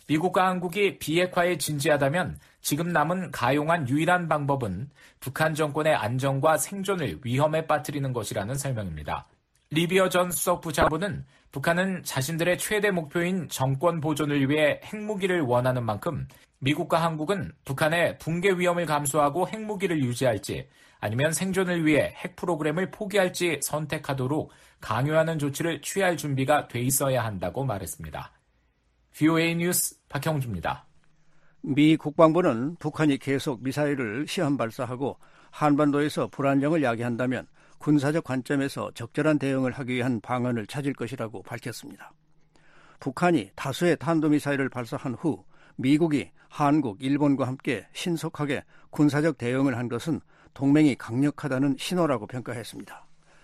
미국과 한국이 비핵화에 진지하다면 지금 남은 가용한 유일한 방법은 북한 정권의 안정과 생존을 위험에 빠뜨리는 것이라는 설명입니다. 리비어 전 수석부장관은 북한은 자신들의 최대 목표인 정권 보존을 위해 핵무기를 원하는 만큼 미국과 한국은 북한의 붕괴 위험을 감수하고 핵무기를 유지할지 아니면 생존을 위해 핵 프로그램을 포기할지 선택하도록 강요하는 조치를 취할 준비가 돼 있어야 한다고 말했습니다. VOA 뉴스 박형주입니다. 미 국방부는 북한이 계속 미사일을 시험 발사하고 한반도에서 불안정을 야기한다면 군사적 관점에서 적절한 대응을 하기 위한 방안을 찾을 것이라고 밝혔습니다. 북한이 다수의 탄도미사일을 발사한 후 미국이 한국, 일본과 함께 신속하게 군사적 대응을 한 것은 동맹이 강력하다는 신호라고 평가했습니다.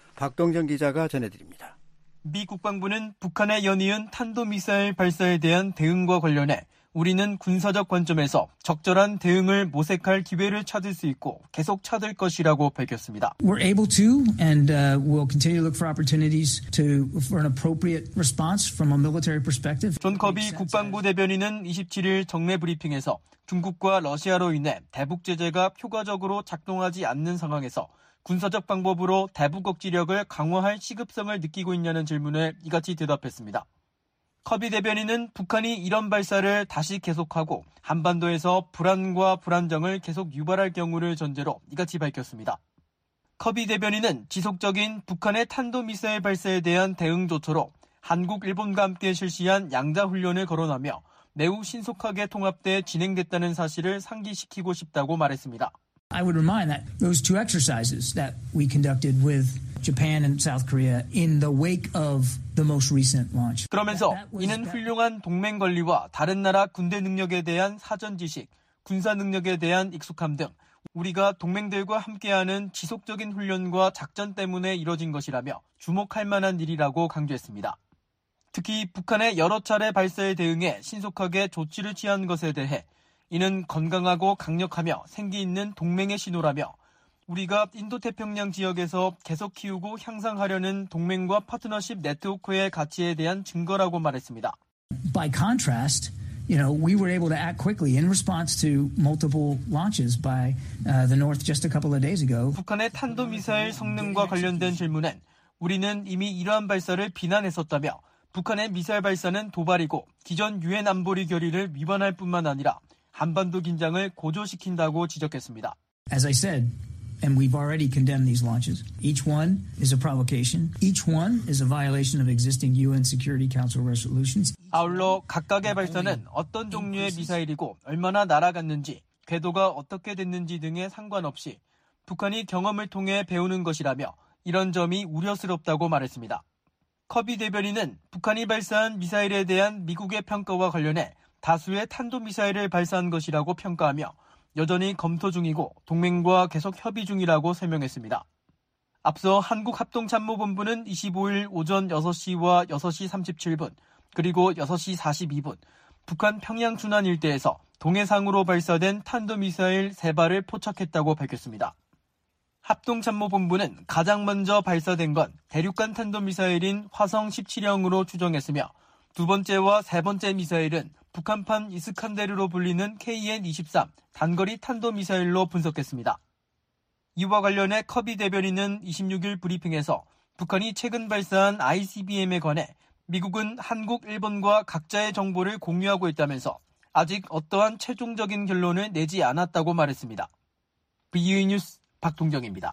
박동정 기자가 전해드립니다. 미 국방부는 북한의 연이은 탄도미사일 발사에 대한 대응과 관련해 우리는 군사적 관점에서 적절한 대응을 모색할 기회를 찾을 수 있고 계속 찾을 것이라고 밝혔습니다. We're able to and we'll continue to look for opportunities for an appropriate response from a military perspective. 존 커비 국방부 대변인은 27일 정례 브리핑에서 중국과 러시아로 인해 대북 제재가 효과적으로 작동하지 않는 상황에서 군사적 방법으로 대북 억지력을 강화할 시급성을 느끼고 있냐는 질문에 이같이 대답했습니다. 커비 대변인은 북한이 이런 발사를 다시 계속하고 한반도에서 불안과 불안정을 계속 유발할 경우를 전제로 이같이 밝혔습니다. 커비 대변인은 지속적인 북한의 탄도미사일 발사에 대한 대응 조처로 한국, 일본과 함께 실시한 양자훈련을 거론하며 매우 신속하게 통합돼 진행됐다는 사실을 상기시키고 싶다고 말했습니다. I would remind that those two exercises that we conducted with Japan and South Korea in the wake of the most recent launch. 그러면서 이는 훌륭한 동맹 관리와 다른 나라 군대 능력에 대한 사전 지식, 군사 능력에 대한 익숙함 등 우리가 동맹들과 함께하는 지속적인 훈련과 작전 때문에 이뤄진 것이라며 주목할 만한 일이라고 강조했습니다. 특히 북한의 여러 차례 발사에 대응해 신속하게 조치를 취한 것에 대해 이는 건강하고 강력하며 생기 있는 동맹의 신호라며 우리가 인도태평양 지역에서 계속 키우고 향상하려는 동맹과 파트너십 네트워크의 가치에 대한 증거라고 말했습니다. By contrast, we were able to act quickly in response to multiple launches by the North just a couple of days ago. 북한의 탄도미사일 성능과 관련된 질문엔 우리는 이미 이러한 발사를 비난했었다며 북한의 미사일 발사는 도발이고 기존 유엔 안보리 결의를 위반할 뿐만 아니라 한반도 긴장을 고조시킨다고 지적했습니다. As I said, and we've already condemned these launches. Each one is a provocation. Each one is a violation of existing UN Security Council resolutions. 아울러 각각의 발사는 어떤 종류의 미사일이고 얼마나 날아갔는지, 궤도가 어떻게 됐는지 등에 상관없이 북한이 경험을 통해 배우는 것이라며 이런 점이 우려스럽다고 말했습니다. 커비 대변인은 북한이 발사한 미사일에 대한 미국의 평가와 관련해 다수의 탄도미사일을 발사한 것이라고 평가하며 여전히 검토 중이고 동맹과 계속 협의 중이라고 설명했습니다. 앞서 한국합동참모본부는 25일 오전 6시와 6시 37분 그리고 6시 42분 북한 평양 준안 일대에서 동해상으로 발사된 탄도미사일 3발을 포착했다고 밝혔습니다. 합동참모본부는 가장 먼저 발사된 건 대륙간 탄도미사일인 화성 17형으로 추정했으며 두 번째와 세 번째 미사일은 북한판 이스칸데르로 불리는 KN-23 단거리 탄도미사일로 분석했습니다. 이와 관련해 커비 대변인은 26일 브리핑에서 북한이 최근 발사한 ICBM에 관해 미국은 한국, 일본과 각자의 정보를 공유하고 있다면서 아직 어떠한 최종적인 결론을 내지 않았다고 말했습니다. VOA 뉴스 박동정입니다.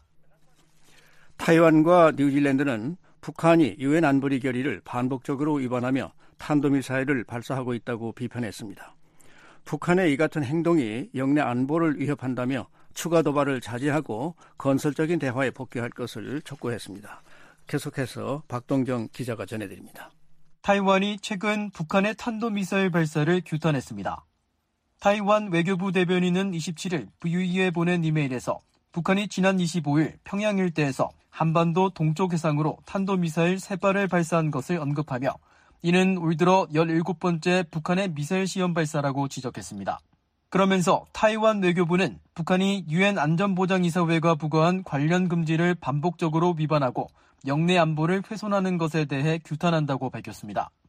타이완과 뉴질랜드는 북한이 유엔 안보리 결의를 반복적으로 위반하며 탄도미사일을 발사하고 있다고 비판했습니다. 북한의 이 같은 행동이 영내 안보를 위협한다며 추가 도발을 자제하고 건설적인 대화에 복귀할 것을 촉구했습니다. 계속해서 박동정 기자가 전해드립니다. 타이완이 최근 북한의 탄도미사일 발사를 규탄했습니다. 타이완 외교부 대변인은 27일 VOE에 보낸 이메일에서 북한이 지난 25일 평양 일대에서 한반도 동쪽 해상으로 탄도미사일 3발을 발사한 것을 언급하며 이는 올 들어 17번째 북한의 미사일 시험 발사라고 지적했습니다. 그러면서 타이완 외교부는 북한이 유엔 안전보장이사회가 부과한 관련 금지를 반복적으로 위반하고 영내 안보를 훼손하는 것에 대해 규탄한다고 밝혔습니다.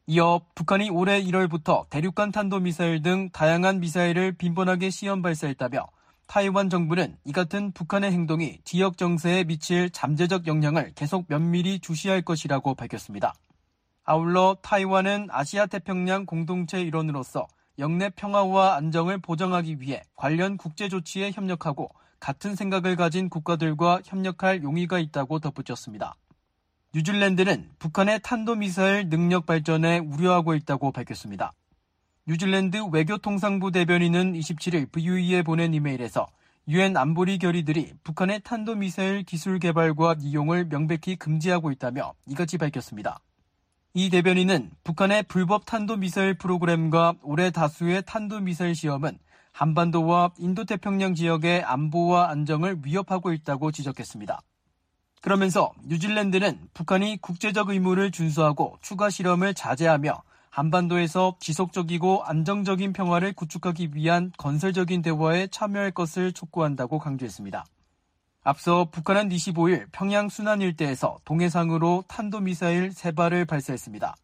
이어 북한이 올해 1월부터 대륙간 탄도미사일 등 다양한 미사일을 빈번하게 시험 발사했다며 타이완 정부는 이 같은 북한의 행동이 지역 정세에 미칠 잠재적 영향을 계속 면밀히 주시할 것이라고 밝혔습니다. 아울러 타이완은 아시아 태평양 공동체 일원으로서 영내 평화와 안정을 보장하기 위해 관련 국제 조치에 협력하고 같은 생각을 가진 국가들과 협력할 용의가 있다고 덧붙였습니다. 뉴질랜드는 북한의 탄도미사일 능력 발전에 우려하고 있다고 밝혔습니다. 뉴질랜드 외교통상부 대변인은 27일 VOE에 보낸 이메일에서 유엔 안보리 결의들이 북한의 탄도미사일 기술 개발과 이용을 명백히 금지하고 있다며 이같이 밝혔습니다. 이 대변인은 북한의 불법 탄도미사일 프로그램과 올해 다수의 탄도미사일 시험은 한반도와 인도태평양 지역의 안보와 안정을 위협하고 있다고 지적했습니다. 그러면서 뉴질랜드는 북한이 국제적 의무를 준수하고 추가 실험을 자제하며 한반도에서 지속적이고 안정적인 평화를 구축하기 위한 건설적인 대화에 참여할 것을 촉구한다고 강조했습니다. 앞서 북한은 25일 평양 순안 일대에서 동해상으로 탄도미사일 3발을 발사했습니다.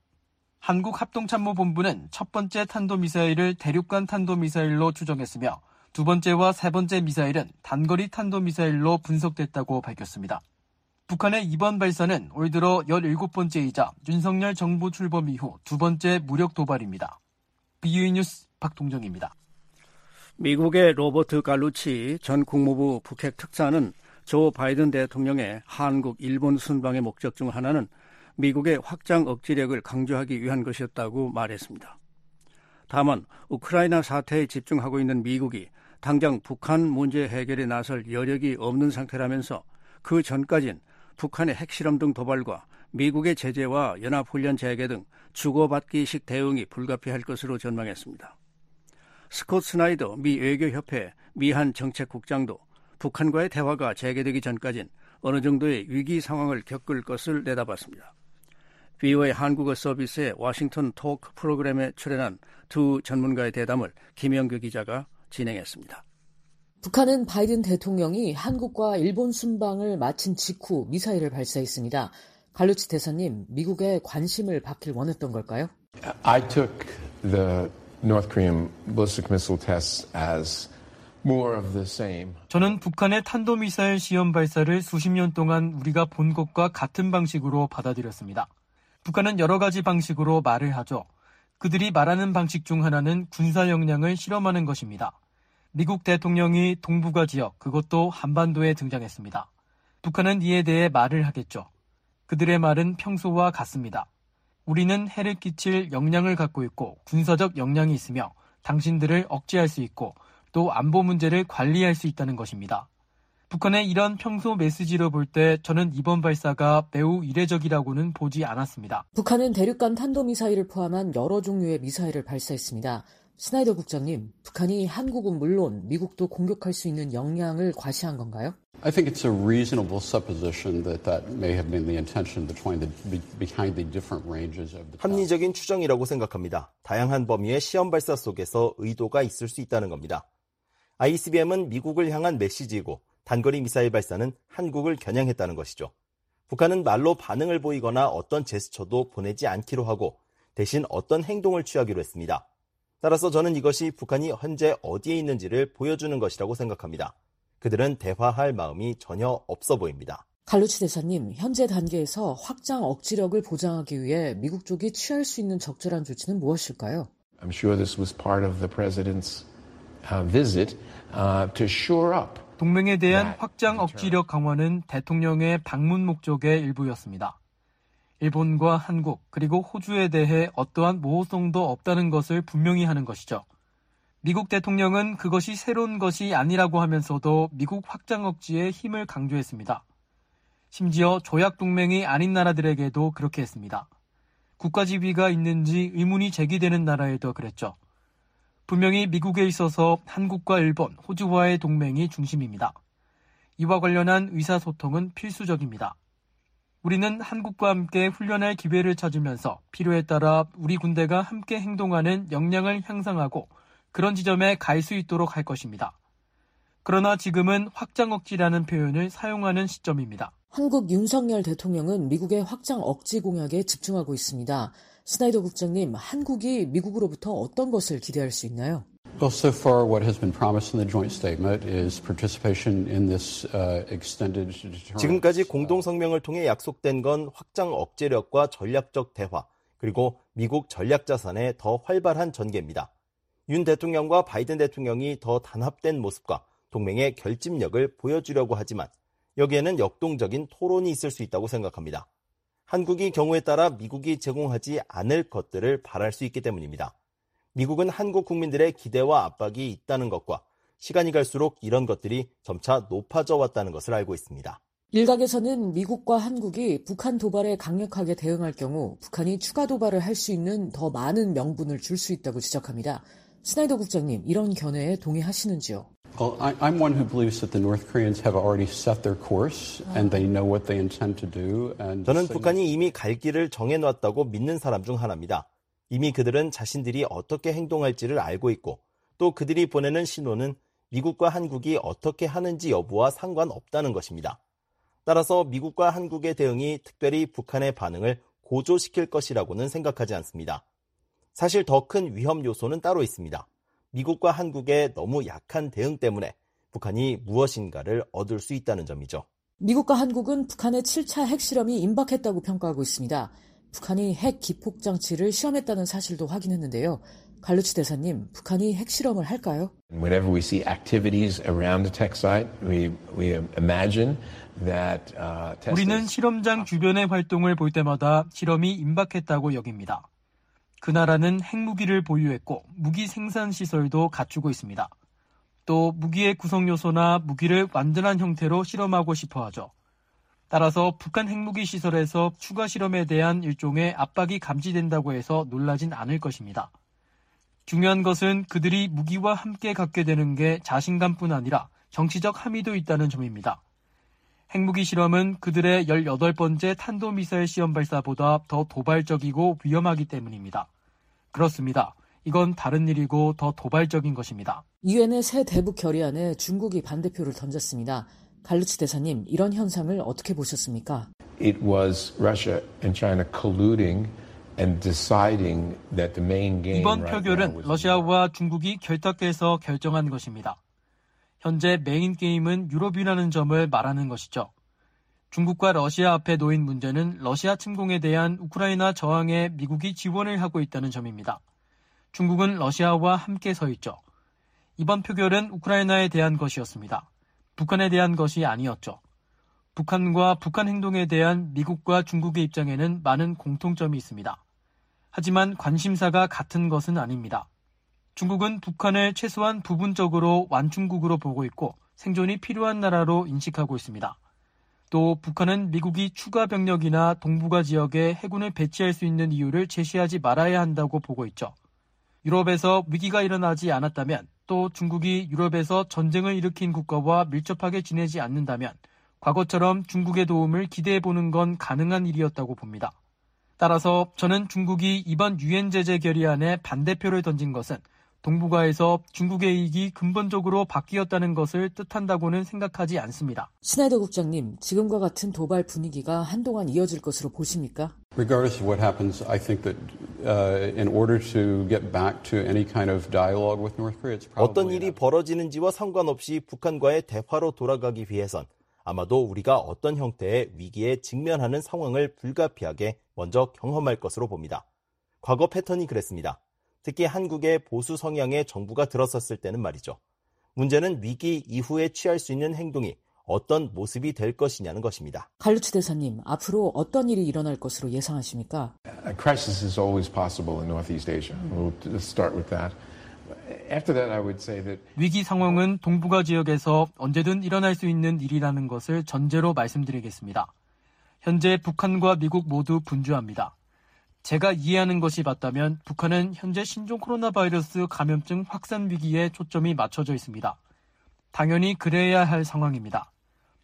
한국합동참모본부는 첫 번째 탄도미사일을 대륙간 탄도미사일로 추정했으며 두 번째와 세 번째 미사일은 단거리 탄도미사일로 분석됐다고 밝혔습니다. 북한의 이번 발사는 올 들어 17번째이자 윤석열 정부 출범 이후 두 번째 무력 도발입니다. BOE 뉴스 박동정입니다. 미국의 로버트 갈루치 전 국무부 북핵 특사는 조 바이든 대통령의 한국, 일본 순방의 목적 중 하나는 미국의 확장 억지력을 강조하기 위한 것이었다고 말했습니다. 다만 우크라이나 사태에 집중하고 있는 미국이 당장 북한 문제 해결에 나설 여력이 없는 상태라면서 그 전까진 북한의 핵실험 등 도발과 미국의 제재와 연합훈련 재개 등 주고받기식 대응이 불가피할 것으로 전망했습니다. 스콧 스나이더 미 외교협회 미한 정책국장도 북한과의 대화가 재개되기 전까진 어느 정도의 위기 상황을 겪을 것을 내다봤습니다. VOA 한국어 서비스의 워싱턴 토크 프로그램에 출연한 두 전문가의 대담을 김영규 기자가 진행했습니다. 북한은 바이든 대통령이 한국과 일본 순방을 마친 직후 미사일을 발사했습니다. 갈루치 대사님, 미국에 관심을 받길 원했던 걸까요? I took the North Korean ballistic missile tests as more of the same. 저는 북한의 탄도미사일 시험 발사를 수십 년 동안 우리가 본 것과 같은 방식으로 받아들였습니다. 북한은 여러 가지 방식으로 말을 하죠. 그들이 말하는 방식 중 하나는 군사 역량을 실험하는 것입니다. 미국 대통령이 동북아 지역, 그것도 한반도에 등장했습니다. 북한은 이에 대해 말을 하겠죠. 그들의 말은 평소와 같습니다. 우리는 해를 끼칠 역량을 갖고 있고 군사적 역량이 있으며 당신들을 억제할 수 있고 또 안보 문제를 관리할 수 있다는 것입니다. 북한의 이런 평소 메시지로 볼 때 저는 이번 발사가 매우 이례적이라고는 보지 않았습니다. 북한은 대륙간 탄도미사일을 포함한 여러 종류의 미사일을 발사했습니다. 스나이더 국장님, 북한이 한국은 물론 미국도 공격할 수 있는 역량을 과시한 건가요? I think it's a reasonable supposition that may have been the intention behind the different ranges of the. 합리적인 추정이라고 생각합니다. 다양한 범위의 시험 발사 속에서 의도가 있을 수 있다는 겁니다. ICBM은 미국을 향한 메시지이고 단거리 미사일 발사는 한국을 겨냥했다는 것이죠. 북한은 말로 반응을 보이거나 어떤 제스처도 보내지 않기로 하고 대신 어떤 행동을 취하기로 했습니다. 따라서 저는 이것이 북한이 현재 어디에 있는지를 보여주는 것이라고 생각합니다. 그들은 대화할 마음이 전혀 없어 보입니다. 갈루치 대사님, 현재 단계에서 확장 억지력을 보장하기 위해 미국 쪽이 취할 수 있는 적절한 조치는 무엇일까요? I'm sure this was part of the president's visit to shore up. 동맹에 대한 확장 억지력 강화는 대통령의 방문 목적의 일부였습니다. 일본과 한국 그리고 호주에 대해 어떠한 모호성도 없다는 것을 분명히 하는 것이죠. 미국 대통령은 그것이 새로운 것이 아니라고 하면서도 미국 확장 억지에 힘을 강조했습니다. 심지어 조약 동맹이 아닌 나라들에게도 그렇게 했습니다. 국가 지위가 있는지 의문이 제기되는 나라에도 그랬죠. 분명히 미국에 있어서 한국과 일본, 호주와의 동맹이 중심입니다. 이와 관련한 의사소통은 필수적입니다. 우리는 한국과 함께 훈련할 기회를 찾으면서 필요에 따라 우리 군대가 함께 행동하는 역량을 향상하고 그런 지점에 갈 수 있도록 할 것입니다. 그러나 지금은 확장 억지라는 표현을 사용하는 시점입니다. 한국 윤석열 대통령은 미국의 확장 억지 공약에 집중하고 있습니다. 스나이더 국장님, 한국이 미국으로부터 어떤 것을 기대할 수 있나요? Well, so far what has been promised in the joint statement is participation in this extended deterrence. 지금까지 공동성명을 통해 약속된 건 확장 억제력과 전략적 대화, 그리고 미국 전략자산의 더 활발한 전개입니다. 윤 대통령과 바이든 대통령이 더 단합된 모습과 동맹의 결집력을 보여주려고 하지만 여기에는 역동적인 토론이 있을 수 있다고 생각합니다. 한국이 경우에 따라 미국이 제공하지 않을 것들을 바랄 수 있기 때문입니다. 미국은 한국 국민들의 기대와 압박이 있다는 것과 시간이 갈수록 이런 것들이 점차 높아져 왔다는 것을 알고 있습니다. 일각에서는 미국과 한국이 북한 도발에 강력하게 대응할 경우 북한이 추가 도발을 할 수 있는 더 많은 명분을 줄 수 있다고 지적합니다. 스나이더 국장님, 이런 견해에 동의하시는지요? Well, I'm one who believes that the North Koreans have already set their course and they know what they intend to do. 저는 북한이 이미 갈 길을 정해놨다고 믿는 사람 중 하나입니다. 이미 그들은 자신들이 어떻게 행동할지를 알고 있고 또 그들이 보내는 신호는 미국과 한국이 어떻게 하는지 여부와 상관없다는 것입니다. 따라서 미국과 한국의 대응이 특별히 북한의 반응을 고조시킬 것이라고는 생각하지 않습니다. 사실 더 큰 위험 요소는 따로 있습니다. 미국과 한국의 너무 약한 대응 때문에 북한이 무엇인가를 얻을 수 있다는 점이죠. 미국과 한국은 북한의 7차 핵실험이 임박했다고 평가하고 있습니다. 북한이 핵 기폭 장치를 시험했다는 사실도 확인했는데요. 갈루치 대사님, 북한이 핵실험을 할까요? Whenever we see activities around the tech site, we imagine that 우리는 실험장 주변의 활동을 볼 때마다 실험이 임박했다고 여깁니다. 그 나라는 핵무기를 보유했고 무기 생산 시설도 갖추고 있습니다. 또 무기의 구성 요소나 무기를 완전한 형태로 실험하고 싶어 하죠. 따라서 북한 핵무기 시설에서 추가 실험에 대한 일종의 압박이 감지된다고 해서 놀라진 않을 것입니다. 중요한 것은 그들이 무기와 함께 갖게 되는 게 자신감뿐 아니라 정치적 함의도 있다는 점입니다. 핵무기 실험은 그들의 18번째 탄도미사일 시험 발사보다 더 도발적이고 위험하기 때문입니다. 그렇습니다. 이건 다른 일이고 더 도발적인 것입니다. 유엔의 새 대북 결의안에 중국이 반대표를 던졌습니다. 갈루치 대사님, 이런 현상을 어떻게 보셨습니까? It was Russia and China colluding and deciding that the main game 이번 right 표결은 now was 러시아와 중국이 결탁해서 결정한 것입니다. 현재 메인 게임은 유럽이라는 점을 말하는 것이죠. 중국과 러시아 앞에 놓인 문제는 러시아 침공에 대한 우크라이나 저항에 미국이 지원을 하고 있다는 점입니다. 중국은 러시아와 함께 서 있죠. 이번 표결은 우크라이나에 대한 것이었습니다. 북한에 대한 것이 아니었죠. 북한과 북한 행동에 대한 미국과 중국의 입장에는 많은 공통점이 있습니다. 하지만 관심사가 같은 것은 아닙니다. 중국은 북한을 최소한 부분적으로 완충국으로 보고 있고 생존이 필요한 나라로 인식하고 있습니다. 또 북한은 미국이 추가 병력이나 동북아 지역에 해군을 배치할 수 있는 이유를 제시하지 말아야 한다고 보고 있죠. 유럽에서 위기가 일어나지 않았다면 또 중국이 유럽에서 전쟁을 일으킨 국가와 밀접하게 지내지 않는다면 과거처럼 중국의 도움을 기대해보는 건 가능한 일이었다고 봅니다. 따라서 저는 중국이 이번 유엔 제재 결의안에 반대표를 던진 것은 동북아에서 중국의 이익이 근본적으로 바뀌었다는 것을 뜻한다고는 생각하지 않습니다. 스나이더 국장님, 지금과 같은 도발 분위기가 한동안 이어질 것으로 보십니까? Regardless of what happens, I think that in order to get back to any kind of dialogue with North Korea, it's probably 어떤 일이 벌어지는지와 상관없이 북한과의 대화로 돌아가기 위해선 아마도 우리가 어떤 형태의 위기에 직면하는 상황을 불가피하게 먼저 경험할 것으로 봅니다. 과거 패턴이 그랬습니다. 특히 한국의 보수 성향의 정부가 들어섰을 때는 말이죠. 문제는 위기 이후에 취할 수 있는 행동이 어떤 모습이 될 것이냐는 것입니다. 갈루치 대사님, 앞으로 어떤 일이 일어날 것으로 예상하십니까? A crisis is always possible in Northeast Asia. We'll start with that. After that, I would say that 위기 상황은 동북아 지역에서 언제든 일어날 수 있는 일이라는 것을 전제로 말씀드리겠습니다. 현재 북한과 미국 모두 분주합니다. 제가 이해하는 것이 맞다면 북한은 현재 신종 코로나 바이러스 감염증 확산 위기에 초점이 맞춰져 있습니다. 당연히 그래야 할 상황입니다.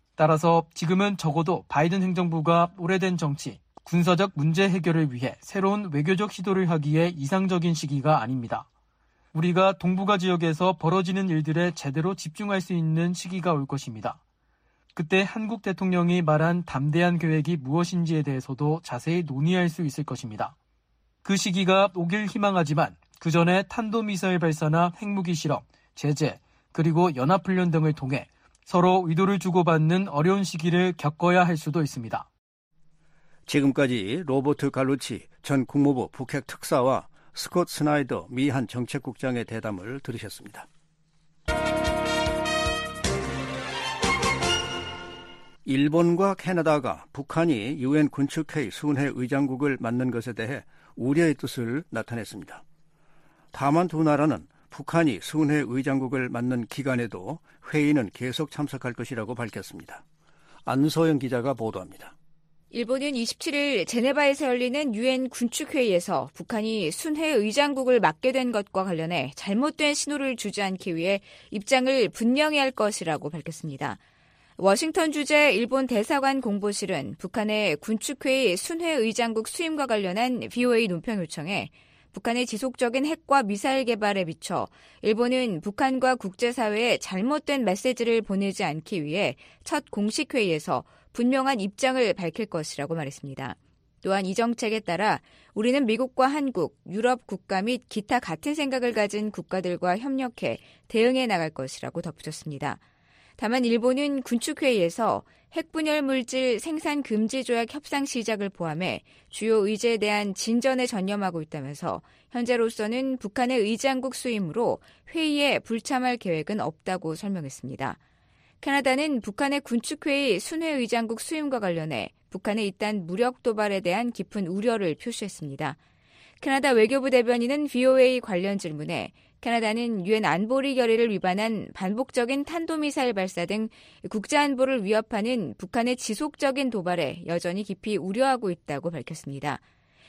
따라서 지금은 적어도 바이든 행정부가 오래된 정치, 군사적 문제 해결을 위해 새로운 외교적 시도를 하기에 이상적인 시기가 아닙니다. 우리가 동북아 지역에서 벌어지는 일들에 제대로 집중할 수 있는 시기가 올 것입니다. 그때 한국 대통령이 말한 담대한 계획이 무엇인지에 대해서도 자세히 논의할 수 있을 것입니다. 그 시기가 오길 희망하지만 그 전에 탄도미사일 발사나 핵무기 실험, 제재, 그리고 연합훈련 등을 통해 서로 의도를 주고받는 어려운 시기를 겪어야 할 수도 있습니다. 지금까지 로버트 갈루치 전 국무부 북핵 특사와 스콧 스나이더 미한 정책국장의 대담을 들으셨습니다. 일본과 캐나다가 북한이 유엔 군축회의 순회 의장국을 맡는 것에 대해 우려의 뜻을 나타냈습니다. 다만 두 나라는 북한이 순회 의장국을 맡는 기간에도 회의는 계속 참석할 것이라고 밝혔습니다. 안소영 기자가 보도합니다. 일본은 27일 제네바에서 열리는 유엔 군축회의에서 북한이 순회 의장국을 맡게 된 것과 관련해 잘못된 신호를 주지 않기 위해 입장을 분명히 할 것이라고 밝혔습니다. 워싱턴 주재 일본 대사관 공보실은 북한의 군축회의 순회 의장국 수임과 관련한 VOA 논평 요청에 북한의 지속적인 핵과 미사일 개발에 비춰 일본은 북한과 국제사회에 잘못된 메시지를 보내지 않기 위해 첫 공식 회의에서 분명한 입장을 밝힐 것이라고 말했습니다. 또한 이 정책에 따라 우리는 미국과 한국, 유럽 국가 및 기타 같은 생각을 가진 국가들과 협력해 대응해 나갈 것이라고 덧붙였습니다. 다만 일본은 군축회의에서 핵분열 물질 생산 금지 조약 협상 시작을 포함해 주요 의제에 대한 진전에 전념하고 있다면서 현재로서는 북한의 의장국 수임으로 회의에 불참할 계획은 없다고 설명했습니다. 캐나다는 북한의 군축회의 순회 의장국 수임과 관련해 북한의 이딴 무력 도발에 대한 깊은 우려를 표시했습니다. 캐나다 외교부 대변인은 VOA 관련 질문에 캐나다는 유엔 안보리 결의를 위반한 반복적인 탄도미사일 발사 등 국제안보를 위협하는 북한의 지속적인 도발에 여전히 깊이 우려하고 있다고 밝혔습니다.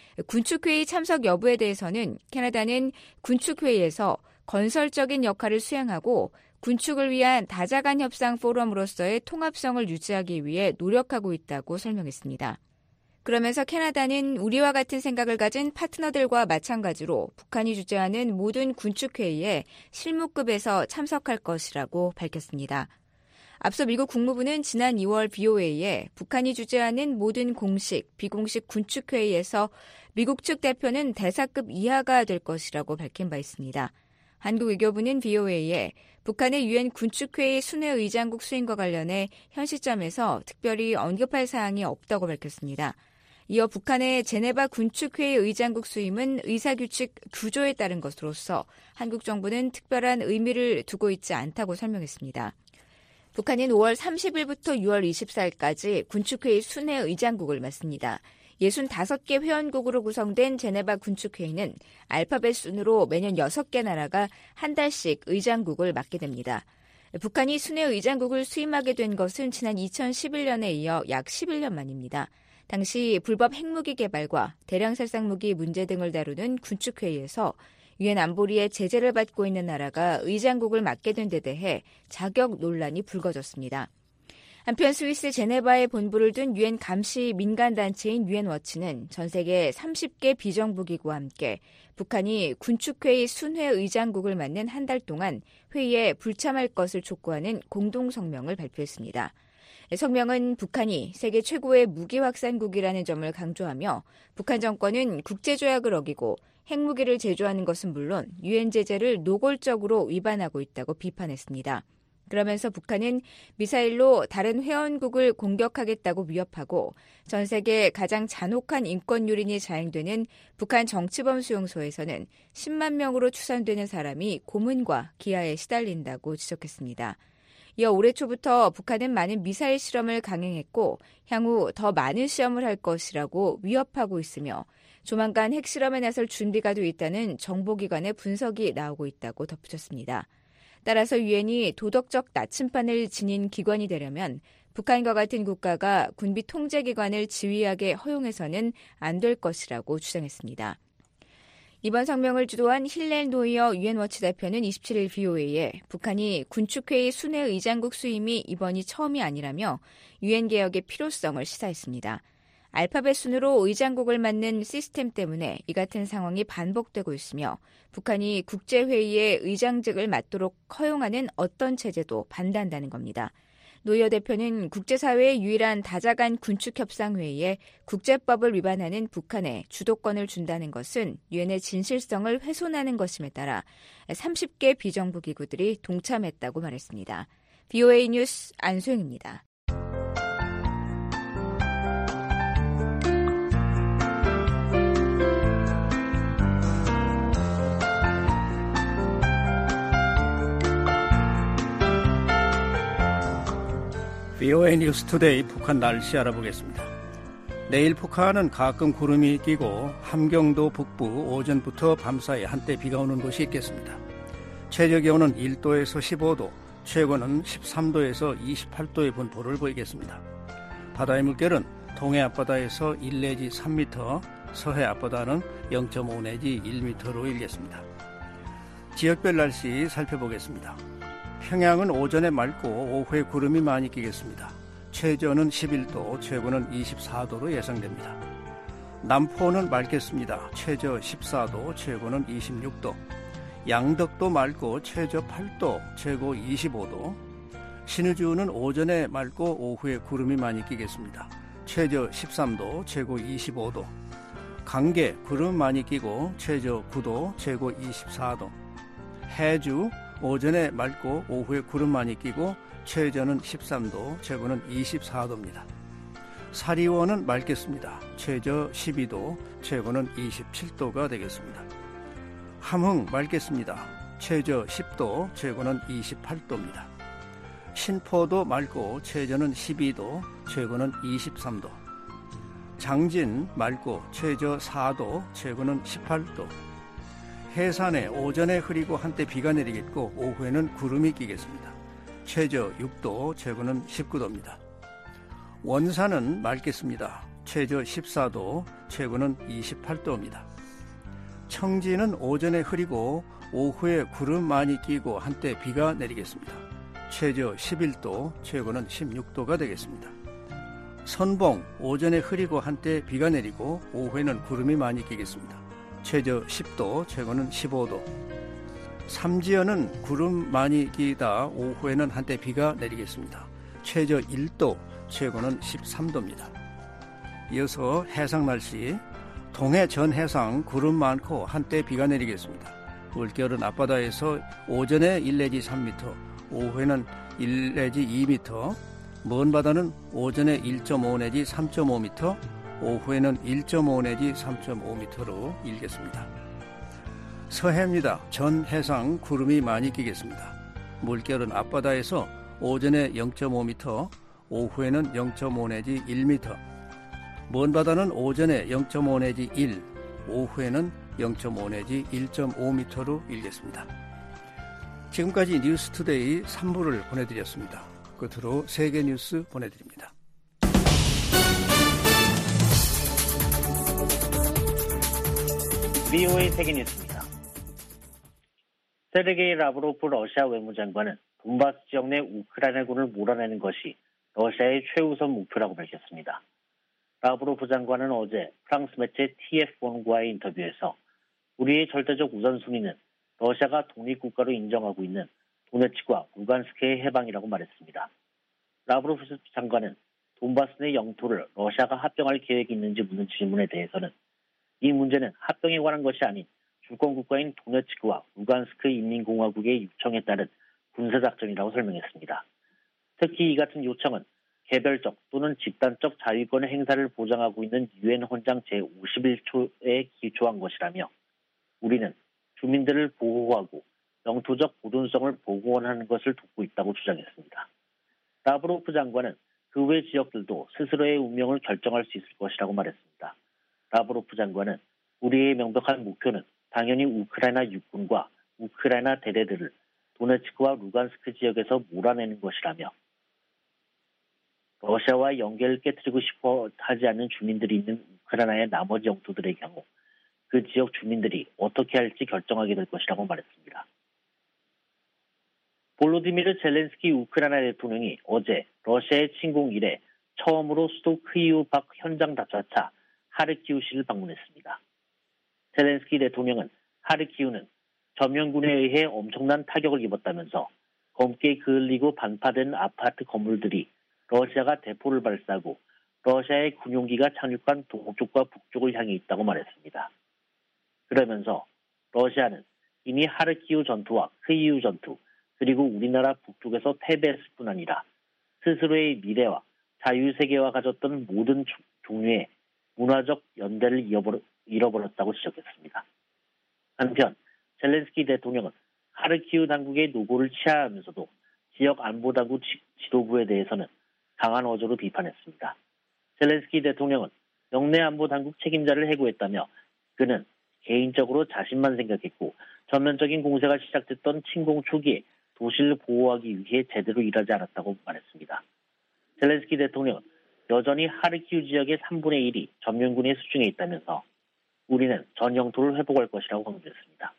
군축회의 참석 여부에 대해서는 캐나다는 군축회의에서 건설적인 역할을 수행하고 군축을 위한 다자간 협상 포럼으로서의 통합성을 유지하기 위해 노력하고 있다고 설명했습니다. 그러면서 캐나다는 우리와 같은 생각을 가진 파트너들과 마찬가지로 북한이 주재하는 모든 군축회의에 실무급에서 참석할 것이라고 밝혔습니다. 앞서 미국 국무부는 지난 2월 BOA에 북한이 주재하는 모든 공식, 비공식 군축회의에서 미국 측 대표는 대사급 이하가 될 것이라고 밝힌 바 있습니다. 한국 외교부는 BOA에 북한의 유엔 군축회의 순회 의장국 수임과 관련해 현 시점에서 특별히 언급할 사항이 없다고 밝혔습니다. 이어 북한의 제네바 군축회의 의장국 수임은 의사규칙 9조에 따른 것으로서 한국 정부는 특별한 의미를 두고 있지 않다고 설명했습니다. 북한은 5월 30일부터 6월 24일까지 군축회의 순회 의장국을 맡습니다. 65개 회원국으로 구성된 제네바 군축회의는 알파벳 순으로 매년 6개 나라가 한 달씩 의장국을 맡게 됩니다. 북한이 순회 의장국을 수임하게 된 것은 지난 2011년에 이어 약 11년 만입니다. 당시 불법 핵무기 개발과 대량 살상무기 문제 등을 다루는 군축회의에서 유엔 안보리의 제재를 받고 있는 나라가 의장국을 맡게 된 데 대해 자격 논란이 불거졌습니다. 한편 스위스 제네바에 본부를 둔 유엔 감시 민간단체인 유엔워치는 전 세계 30개 비정부기구와 함께 북한이 군축회의 순회 의장국을 맡는 한 달 동안 회의에 불참할 것을 촉구하는 공동성명을 발표했습니다. 성명은 북한이 세계 최고의 무기 확산국이라는 점을 강조하며 북한 정권은 국제조약을 어기고 핵무기를 제조하는 것은 물론 유엔 제재를 노골적으로 위반하고 있다고 비판했습니다. 그러면서 북한은 미사일로 다른 회원국을 공격하겠다고 위협하고 전 세계 가장 잔혹한 인권 유린이 자행되는 북한 정치범 수용소에서는 10만 명으로 추산되는 사람이 고문과 기아에 시달린다고 지적했습니다. 이어 올해 초부터 북한은 많은 미사일 실험을 강행했고 향후 더 많은 시험을 할 것이라고 위협하고 있으며 조만간 핵실험에 나설 준비가 돼 있다는 정보기관의 분석이 나오고 있다고 덧붙였습니다. 따라서 유엔이 도덕적 나침반을 지닌 기관이 되려면 북한과 같은 국가가 군비 통제기관을 지휘하게 허용해서는 안 될 것이라고 주장했습니다. 이번 성명을 주도한 힐렐 노이어 유엔워치 대표는 27일 BOA에 북한이 군축회의 순회 의장국 수임이 이번이 처음이 아니라며 유엔 개혁의 필요성을 시사했습니다. 알파벳 순으로 의장국을 맡는 시스템 때문에 이 같은 상황이 반복되고 있으며 북한이 국제회의의 의장직을 맡도록 허용하는 어떤 체제도 반대한다는 겁니다. 노이어 대표는 국제사회의 유일한 다자간 군축협상회의에 국제법을 위반하는 북한에 주도권을 준다는 것은 유엔의 진실성을 훼손하는 것임에 따라 30개 비정부 기구들이 동참했다고 말했습니다. VOA 뉴스 안소영입니다. VOA 뉴스 투데이 북한 날씨 알아보겠습니다. 내일 북한은 가끔 구름이 끼고 함경도 북부 오전부터 밤사이 한때 비가 오는 곳이 있겠습니다. 최저 기온은 1도에서 15도, 최고는 13도에서 28도의 분포를 보이겠습니다. 바다의 물결은 동해 앞바다에서 1 내지 3m, 서해 앞바다는 0.5 내지 1m로 일겠습니다. 지역별 날씨 살펴보겠습니다. 평양은 오전에 맑고 오후에 구름이 많이 끼겠습니다. 최저는 11도, 최고는 24도로 예상됩니다. 남포는 맑겠습니다. 최저 14도, 최고는 26도. 양덕도 맑고 최저 8도, 최고 25도. 신의주는 오전에 맑고 오후에 구름이 많이 끼겠습니다. 최저 13도, 최고 25도. 강계 구름 많이 끼고 최저 9도, 최고 24도. 해주 오전에 맑고 오후에 구름 많이 끼고 최저는 13도, 최고는 24도입니다. 사리원은 맑겠습니다. 최저 12도, 최고는 27도가 되겠습니다. 함흥 맑겠습니다. 최저 10도, 최고는 28도입니다. 신포도 맑고 최저는 12도, 최고는 23도. 장진 맑고 최저 4도, 최고는 18도. 해산에 오전에 흐리고 한때 비가 내리겠고 오후에는 구름이 끼겠습니다. 최저 6도, 최고는 19도입니다. 원산은 맑겠습니다. 최저 14도, 최고는 28도입니다. 청진은 오전에 흐리고 오후에 구름 많이 끼고 한때 비가 내리겠습니다. 최저 11도, 최고는 16도가 되겠습니다. 선봉 오전에 흐리고 한때 비가 내리고 오후에는 구름이 많이 끼겠습니다. 최저 10도, 최고는 15도. 삼지연은 구름 많이 끼다 오후에는 한때 비가 내리겠습니다. 최저 1도, 최고는 13도입니다. 이어서 해상 날씨. 동해 전 해상 구름 많고 한때 비가 내리겠습니다. 물결은 앞바다에서 오전에 1 내지 3m, 오후에는 1 내지 2m, 먼 바다는 오전에 1.5 내지 3.5m, 오후에는 1.5 내지 3.5m로 일겠습니다. 서해입니다. 전 해상 구름이 많이 끼겠습니다. 물결은 앞바다에서 오전에 0.5m, 오후에는 0.5 내지 1m, 먼 바다는 오전에 0.5 내지 1, 오후에는 0.5 내지 1.5m로 일겠습니다. 지금까지 뉴스투데이 3부를 보내드렸습니다. 끝으로 세계 뉴스 보내드립니다. VOA 세계 뉴스입니다. 세르게이 라브로프 러시아 외무장관은 돈바스 지역 내 우크라이나군을 몰아내는 것이 러시아의 최우선 목표라고 밝혔습니다. 라브로프 장관은 어제 프랑스 매체 TF1과의 인터뷰에서 우리의 절대적 우선순위는 러시아가 독립국가로 인정하고 있는 도네츠크와 루간스크의 해방이라고 말했습니다. 라브로프 장관은 돈바스 내 영토를 러시아가 합병할 계획이 있는지 묻는 질문에 대해서는 이 문제는 합병에 관한 것이 아닌 주권국가인 도네츠크와 루간스크 인민공화국의 요청에 따른 군사작전이라고 설명했습니다. 특히 이 같은 요청은 개별적 또는 집단적 자위권의 행사를 보장하고 있는 유엔 헌장 제51조에 기초한 것이라며 우리는 주민들을 보호하고 영토적 보존성을 복원하는 것을 돕고 있다고 주장했습니다. 라브로프 장관은 그 외 지역들도 스스로의 운명을 결정할 수 있을 것이라고 말했습니다. 라브로프 장관은 우리의 명백한 목표는 당연히 우크라이나 육군과 우크라이나 대대들을 도네츠크와 루간스크 지역에서 몰아내는 것이라며 러시아와 연계를 깨뜨리고 싶어 하지 않는 주민들이 있는 우크라이나의 나머지 영토들의 경우 그 지역 주민들이 어떻게 할지 결정하게 될 것이라고 말했습니다. 볼로디미르 젤렌스키 우크라이나 대통령이 어제 러시아의 침공 이래 처음으로 수도 크이우 밖 현장 답사차 하르키우시를 방문했습니다. 젤렌스키 대통령은 하르키우는 점령군에 의해 엄청난 타격을 입었다면서 검게 그을리고 반파된 아파트 건물들이 러시아가 대포를 발사하고 러시아의 군용기가 착륙한 동쪽과 북쪽을 향해 있다고 말했습니다. 그러면서 러시아는 이미 하르키우 전투와 크이우 전투, 그리고 우리나라 북쪽에서 패배했을 뿐 아니라 스스로의 미래와 자유세계와 가졌던 모든 종류의 문화적 연대를 잃어버렸다고 지적했습니다. 한편 젤렌스키 대통령은 하르키우 당국의 노고를 치하하면서도 지역 안보당국 지도부에 대해서는 강한 어조로 비판했습니다. 젤렌스키 대통령은 영내 안보당국 책임자를 해고했다며 그는 개인적으로 자신만 생각했고 전면적인 공세가 시작됐던 침공 초기에 도시를 보호하기 위해 제대로 일하지 않았다고 말했습니다. 젤렌스키 대통령은 여전히 하르키우 지역의 3분의 1이 전면군의 수중에 있다면서 우리는 전 영토를 회복할 것이라고 강조했습니다.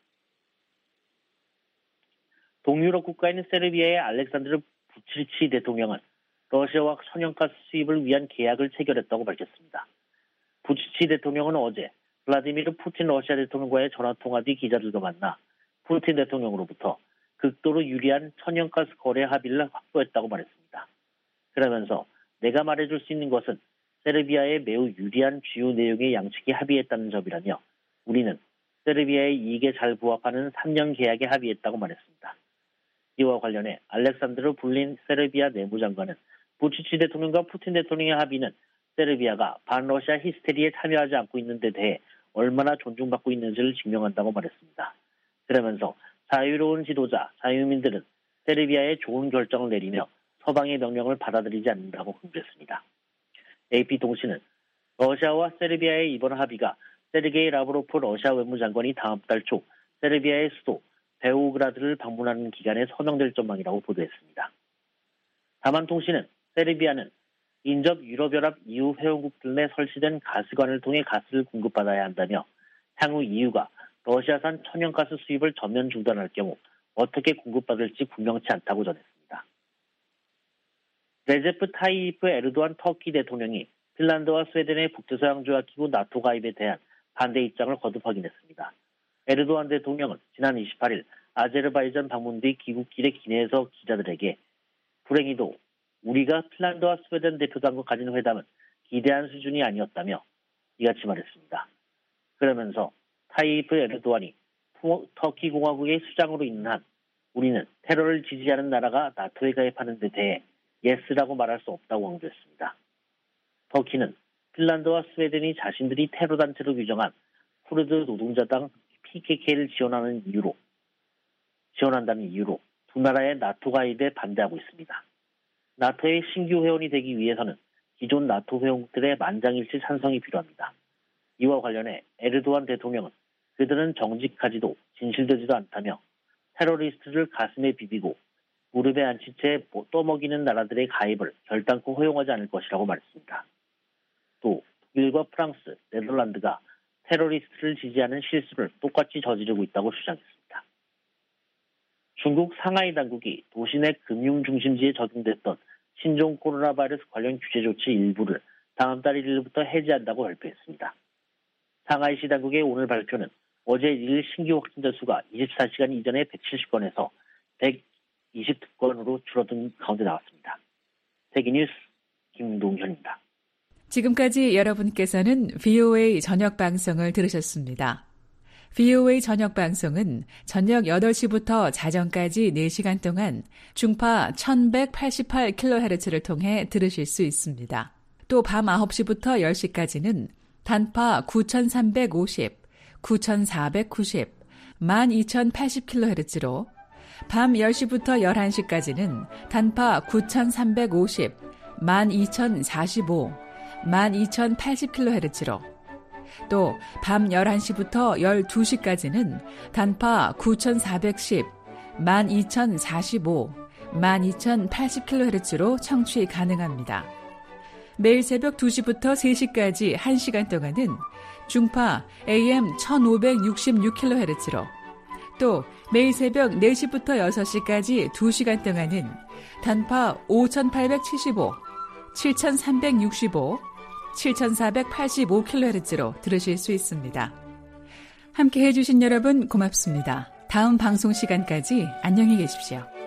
동유럽 국가인 세르비아의 알렉산드르 부치치 대통령은 러시아와 천연가스 수입을 위한 계약을 체결했다고 밝혔습니다. 부치치 대통령은 어제 블라디미르 푸틴 러시아 대통령과의 전화통화 뒤 기자들과 만나 푸틴 대통령으로부터 극도로 유리한 천연가스 거래 합의를 확보했다고 말했습니다. 그러면서 내가 말해줄 수 있는 것은 세르비아에 매우 유리한 주요 내용의 양측이 합의했다는 점이라며 우리는 세르비아의 이익에 잘 부합하는 3년 계약에 합의했다고 말했습니다. 이와 관련해 알렉산드르 불린 세르비아 내무장관은 부치치 대통령과 푸틴 대통령의 합의는 세르비아가 반러시아 히스테리에 참여하지 않고 있는 데 대해 얼마나 존중받고 있는지를 증명한다고 말했습니다. 그러면서 자유로운 지도자, 자유민들은 세르비아의 좋은 결정을 내리며 서방의 명령을 받아들이지 않는다고 강조했습니다. AP통신은 러시아와 세르비아의 이번 합의가 세르게이 라브로프 러시아 외무장관이 다음 달 초 세르비아의 수도 베오그라드를 방문하는 기간에 서명될 전망이라고 보도했습니다. 다만 통신은 세르비아는 인접 유럽연합 EU 회원국들 내 설치된 가스관을 통해 가스를 공급받아야 한다며 향후 EU가 러시아산 천연가스 수입을 전면 중단할 경우 어떻게 공급받을지 분명치 않다고 전했습니다. 레제프 타이이프 에르도안 터키 대통령이 핀란드와 스웨덴의 북대서양조약기구 나토 가입에 대한 반대 입장을 거듭 확인했습니다. 에르도안 대통령은 지난 28일 아제르바이잔 방문 뒤 귀국길에 기내에서 기자들에게 불행히도 우리가 핀란드와 스웨덴 대표단과 가진 회담은 기대한 수준이 아니었다며 이같이 말했습니다. 그러면서 타이이프 에르도안이 터키 공화국의 수장으로 있는 한 우리는 테러를 지지하는 나라가 나토에 가입하는 데 대해 예스라고 말할 수 없다고 강조했습니다. 터키는 핀란드와 스웨덴이 자신들이 테러 단체로 규정한 쿠르드 노동자당 PKK를 지원한다는 이유로 두 나라의 나토 가입에 반대하고 있습니다. 나토의 신규 회원이 되기 위해서는 기존 나토 회원국들의 만장일치 찬성이 필요합니다. 이와 관련해 에르도안 대통령은 그들은 정직하지도 진실되지도 않다며 테러리스트를 가슴에 비비고 무릎에 앉힌 채 떠먹이는 나라들의 가입을 결단코 허용하지 않을 것이라고 말했습니다. 또 독일과 프랑스, 네덜란드가 테러리스트를 지지하는 실수를 똑같이 저지르고 있다고 주장했습니다. 중국 상하이 당국이 도시 내 금융 중심지에 적용됐던 신종 코로나 바이러스 관련 규제 조치 일부를 다음 달 1일부터 해제한다고 발표했습니다. 상하이시 당국의 오늘 발표는 어제 1일 신규 확진자 수가 24시간 이전에 170건에서 122건으로 줄어든 가운데 나왔습니다. 세계뉴스 김동현입니다. 지금까지 여러분께서는 VOA 저녁 방송을 들으셨습니다. VOA 저녁 방송은 저녁 8시부터 자정까지 4시간 동안 중파 1188kHz를 통해 들으실 수 있습니다. 또 밤 9시부터 10시까지는 단파 9350, 9490, 12080kHz로 밤 10시부터 11시까지는 단파 9350, 12045, 12080kHz로 또 밤 11시부터 12시까지는 단파 9410, 12045, 12080kHz로 청취 가능합니다. 매일 새벽 2시부터 3시까지 1시간 동안은 중파 AM 1566kHz로 또 매일 새벽 4시부터 6시까지 2시간 동안은 단파 5875, 7365, 7485kHz로 들으실 수 있습니다. 함께 해주신 여러분 고맙습니다. 다음 방송 시간까지 안녕히 계십시오.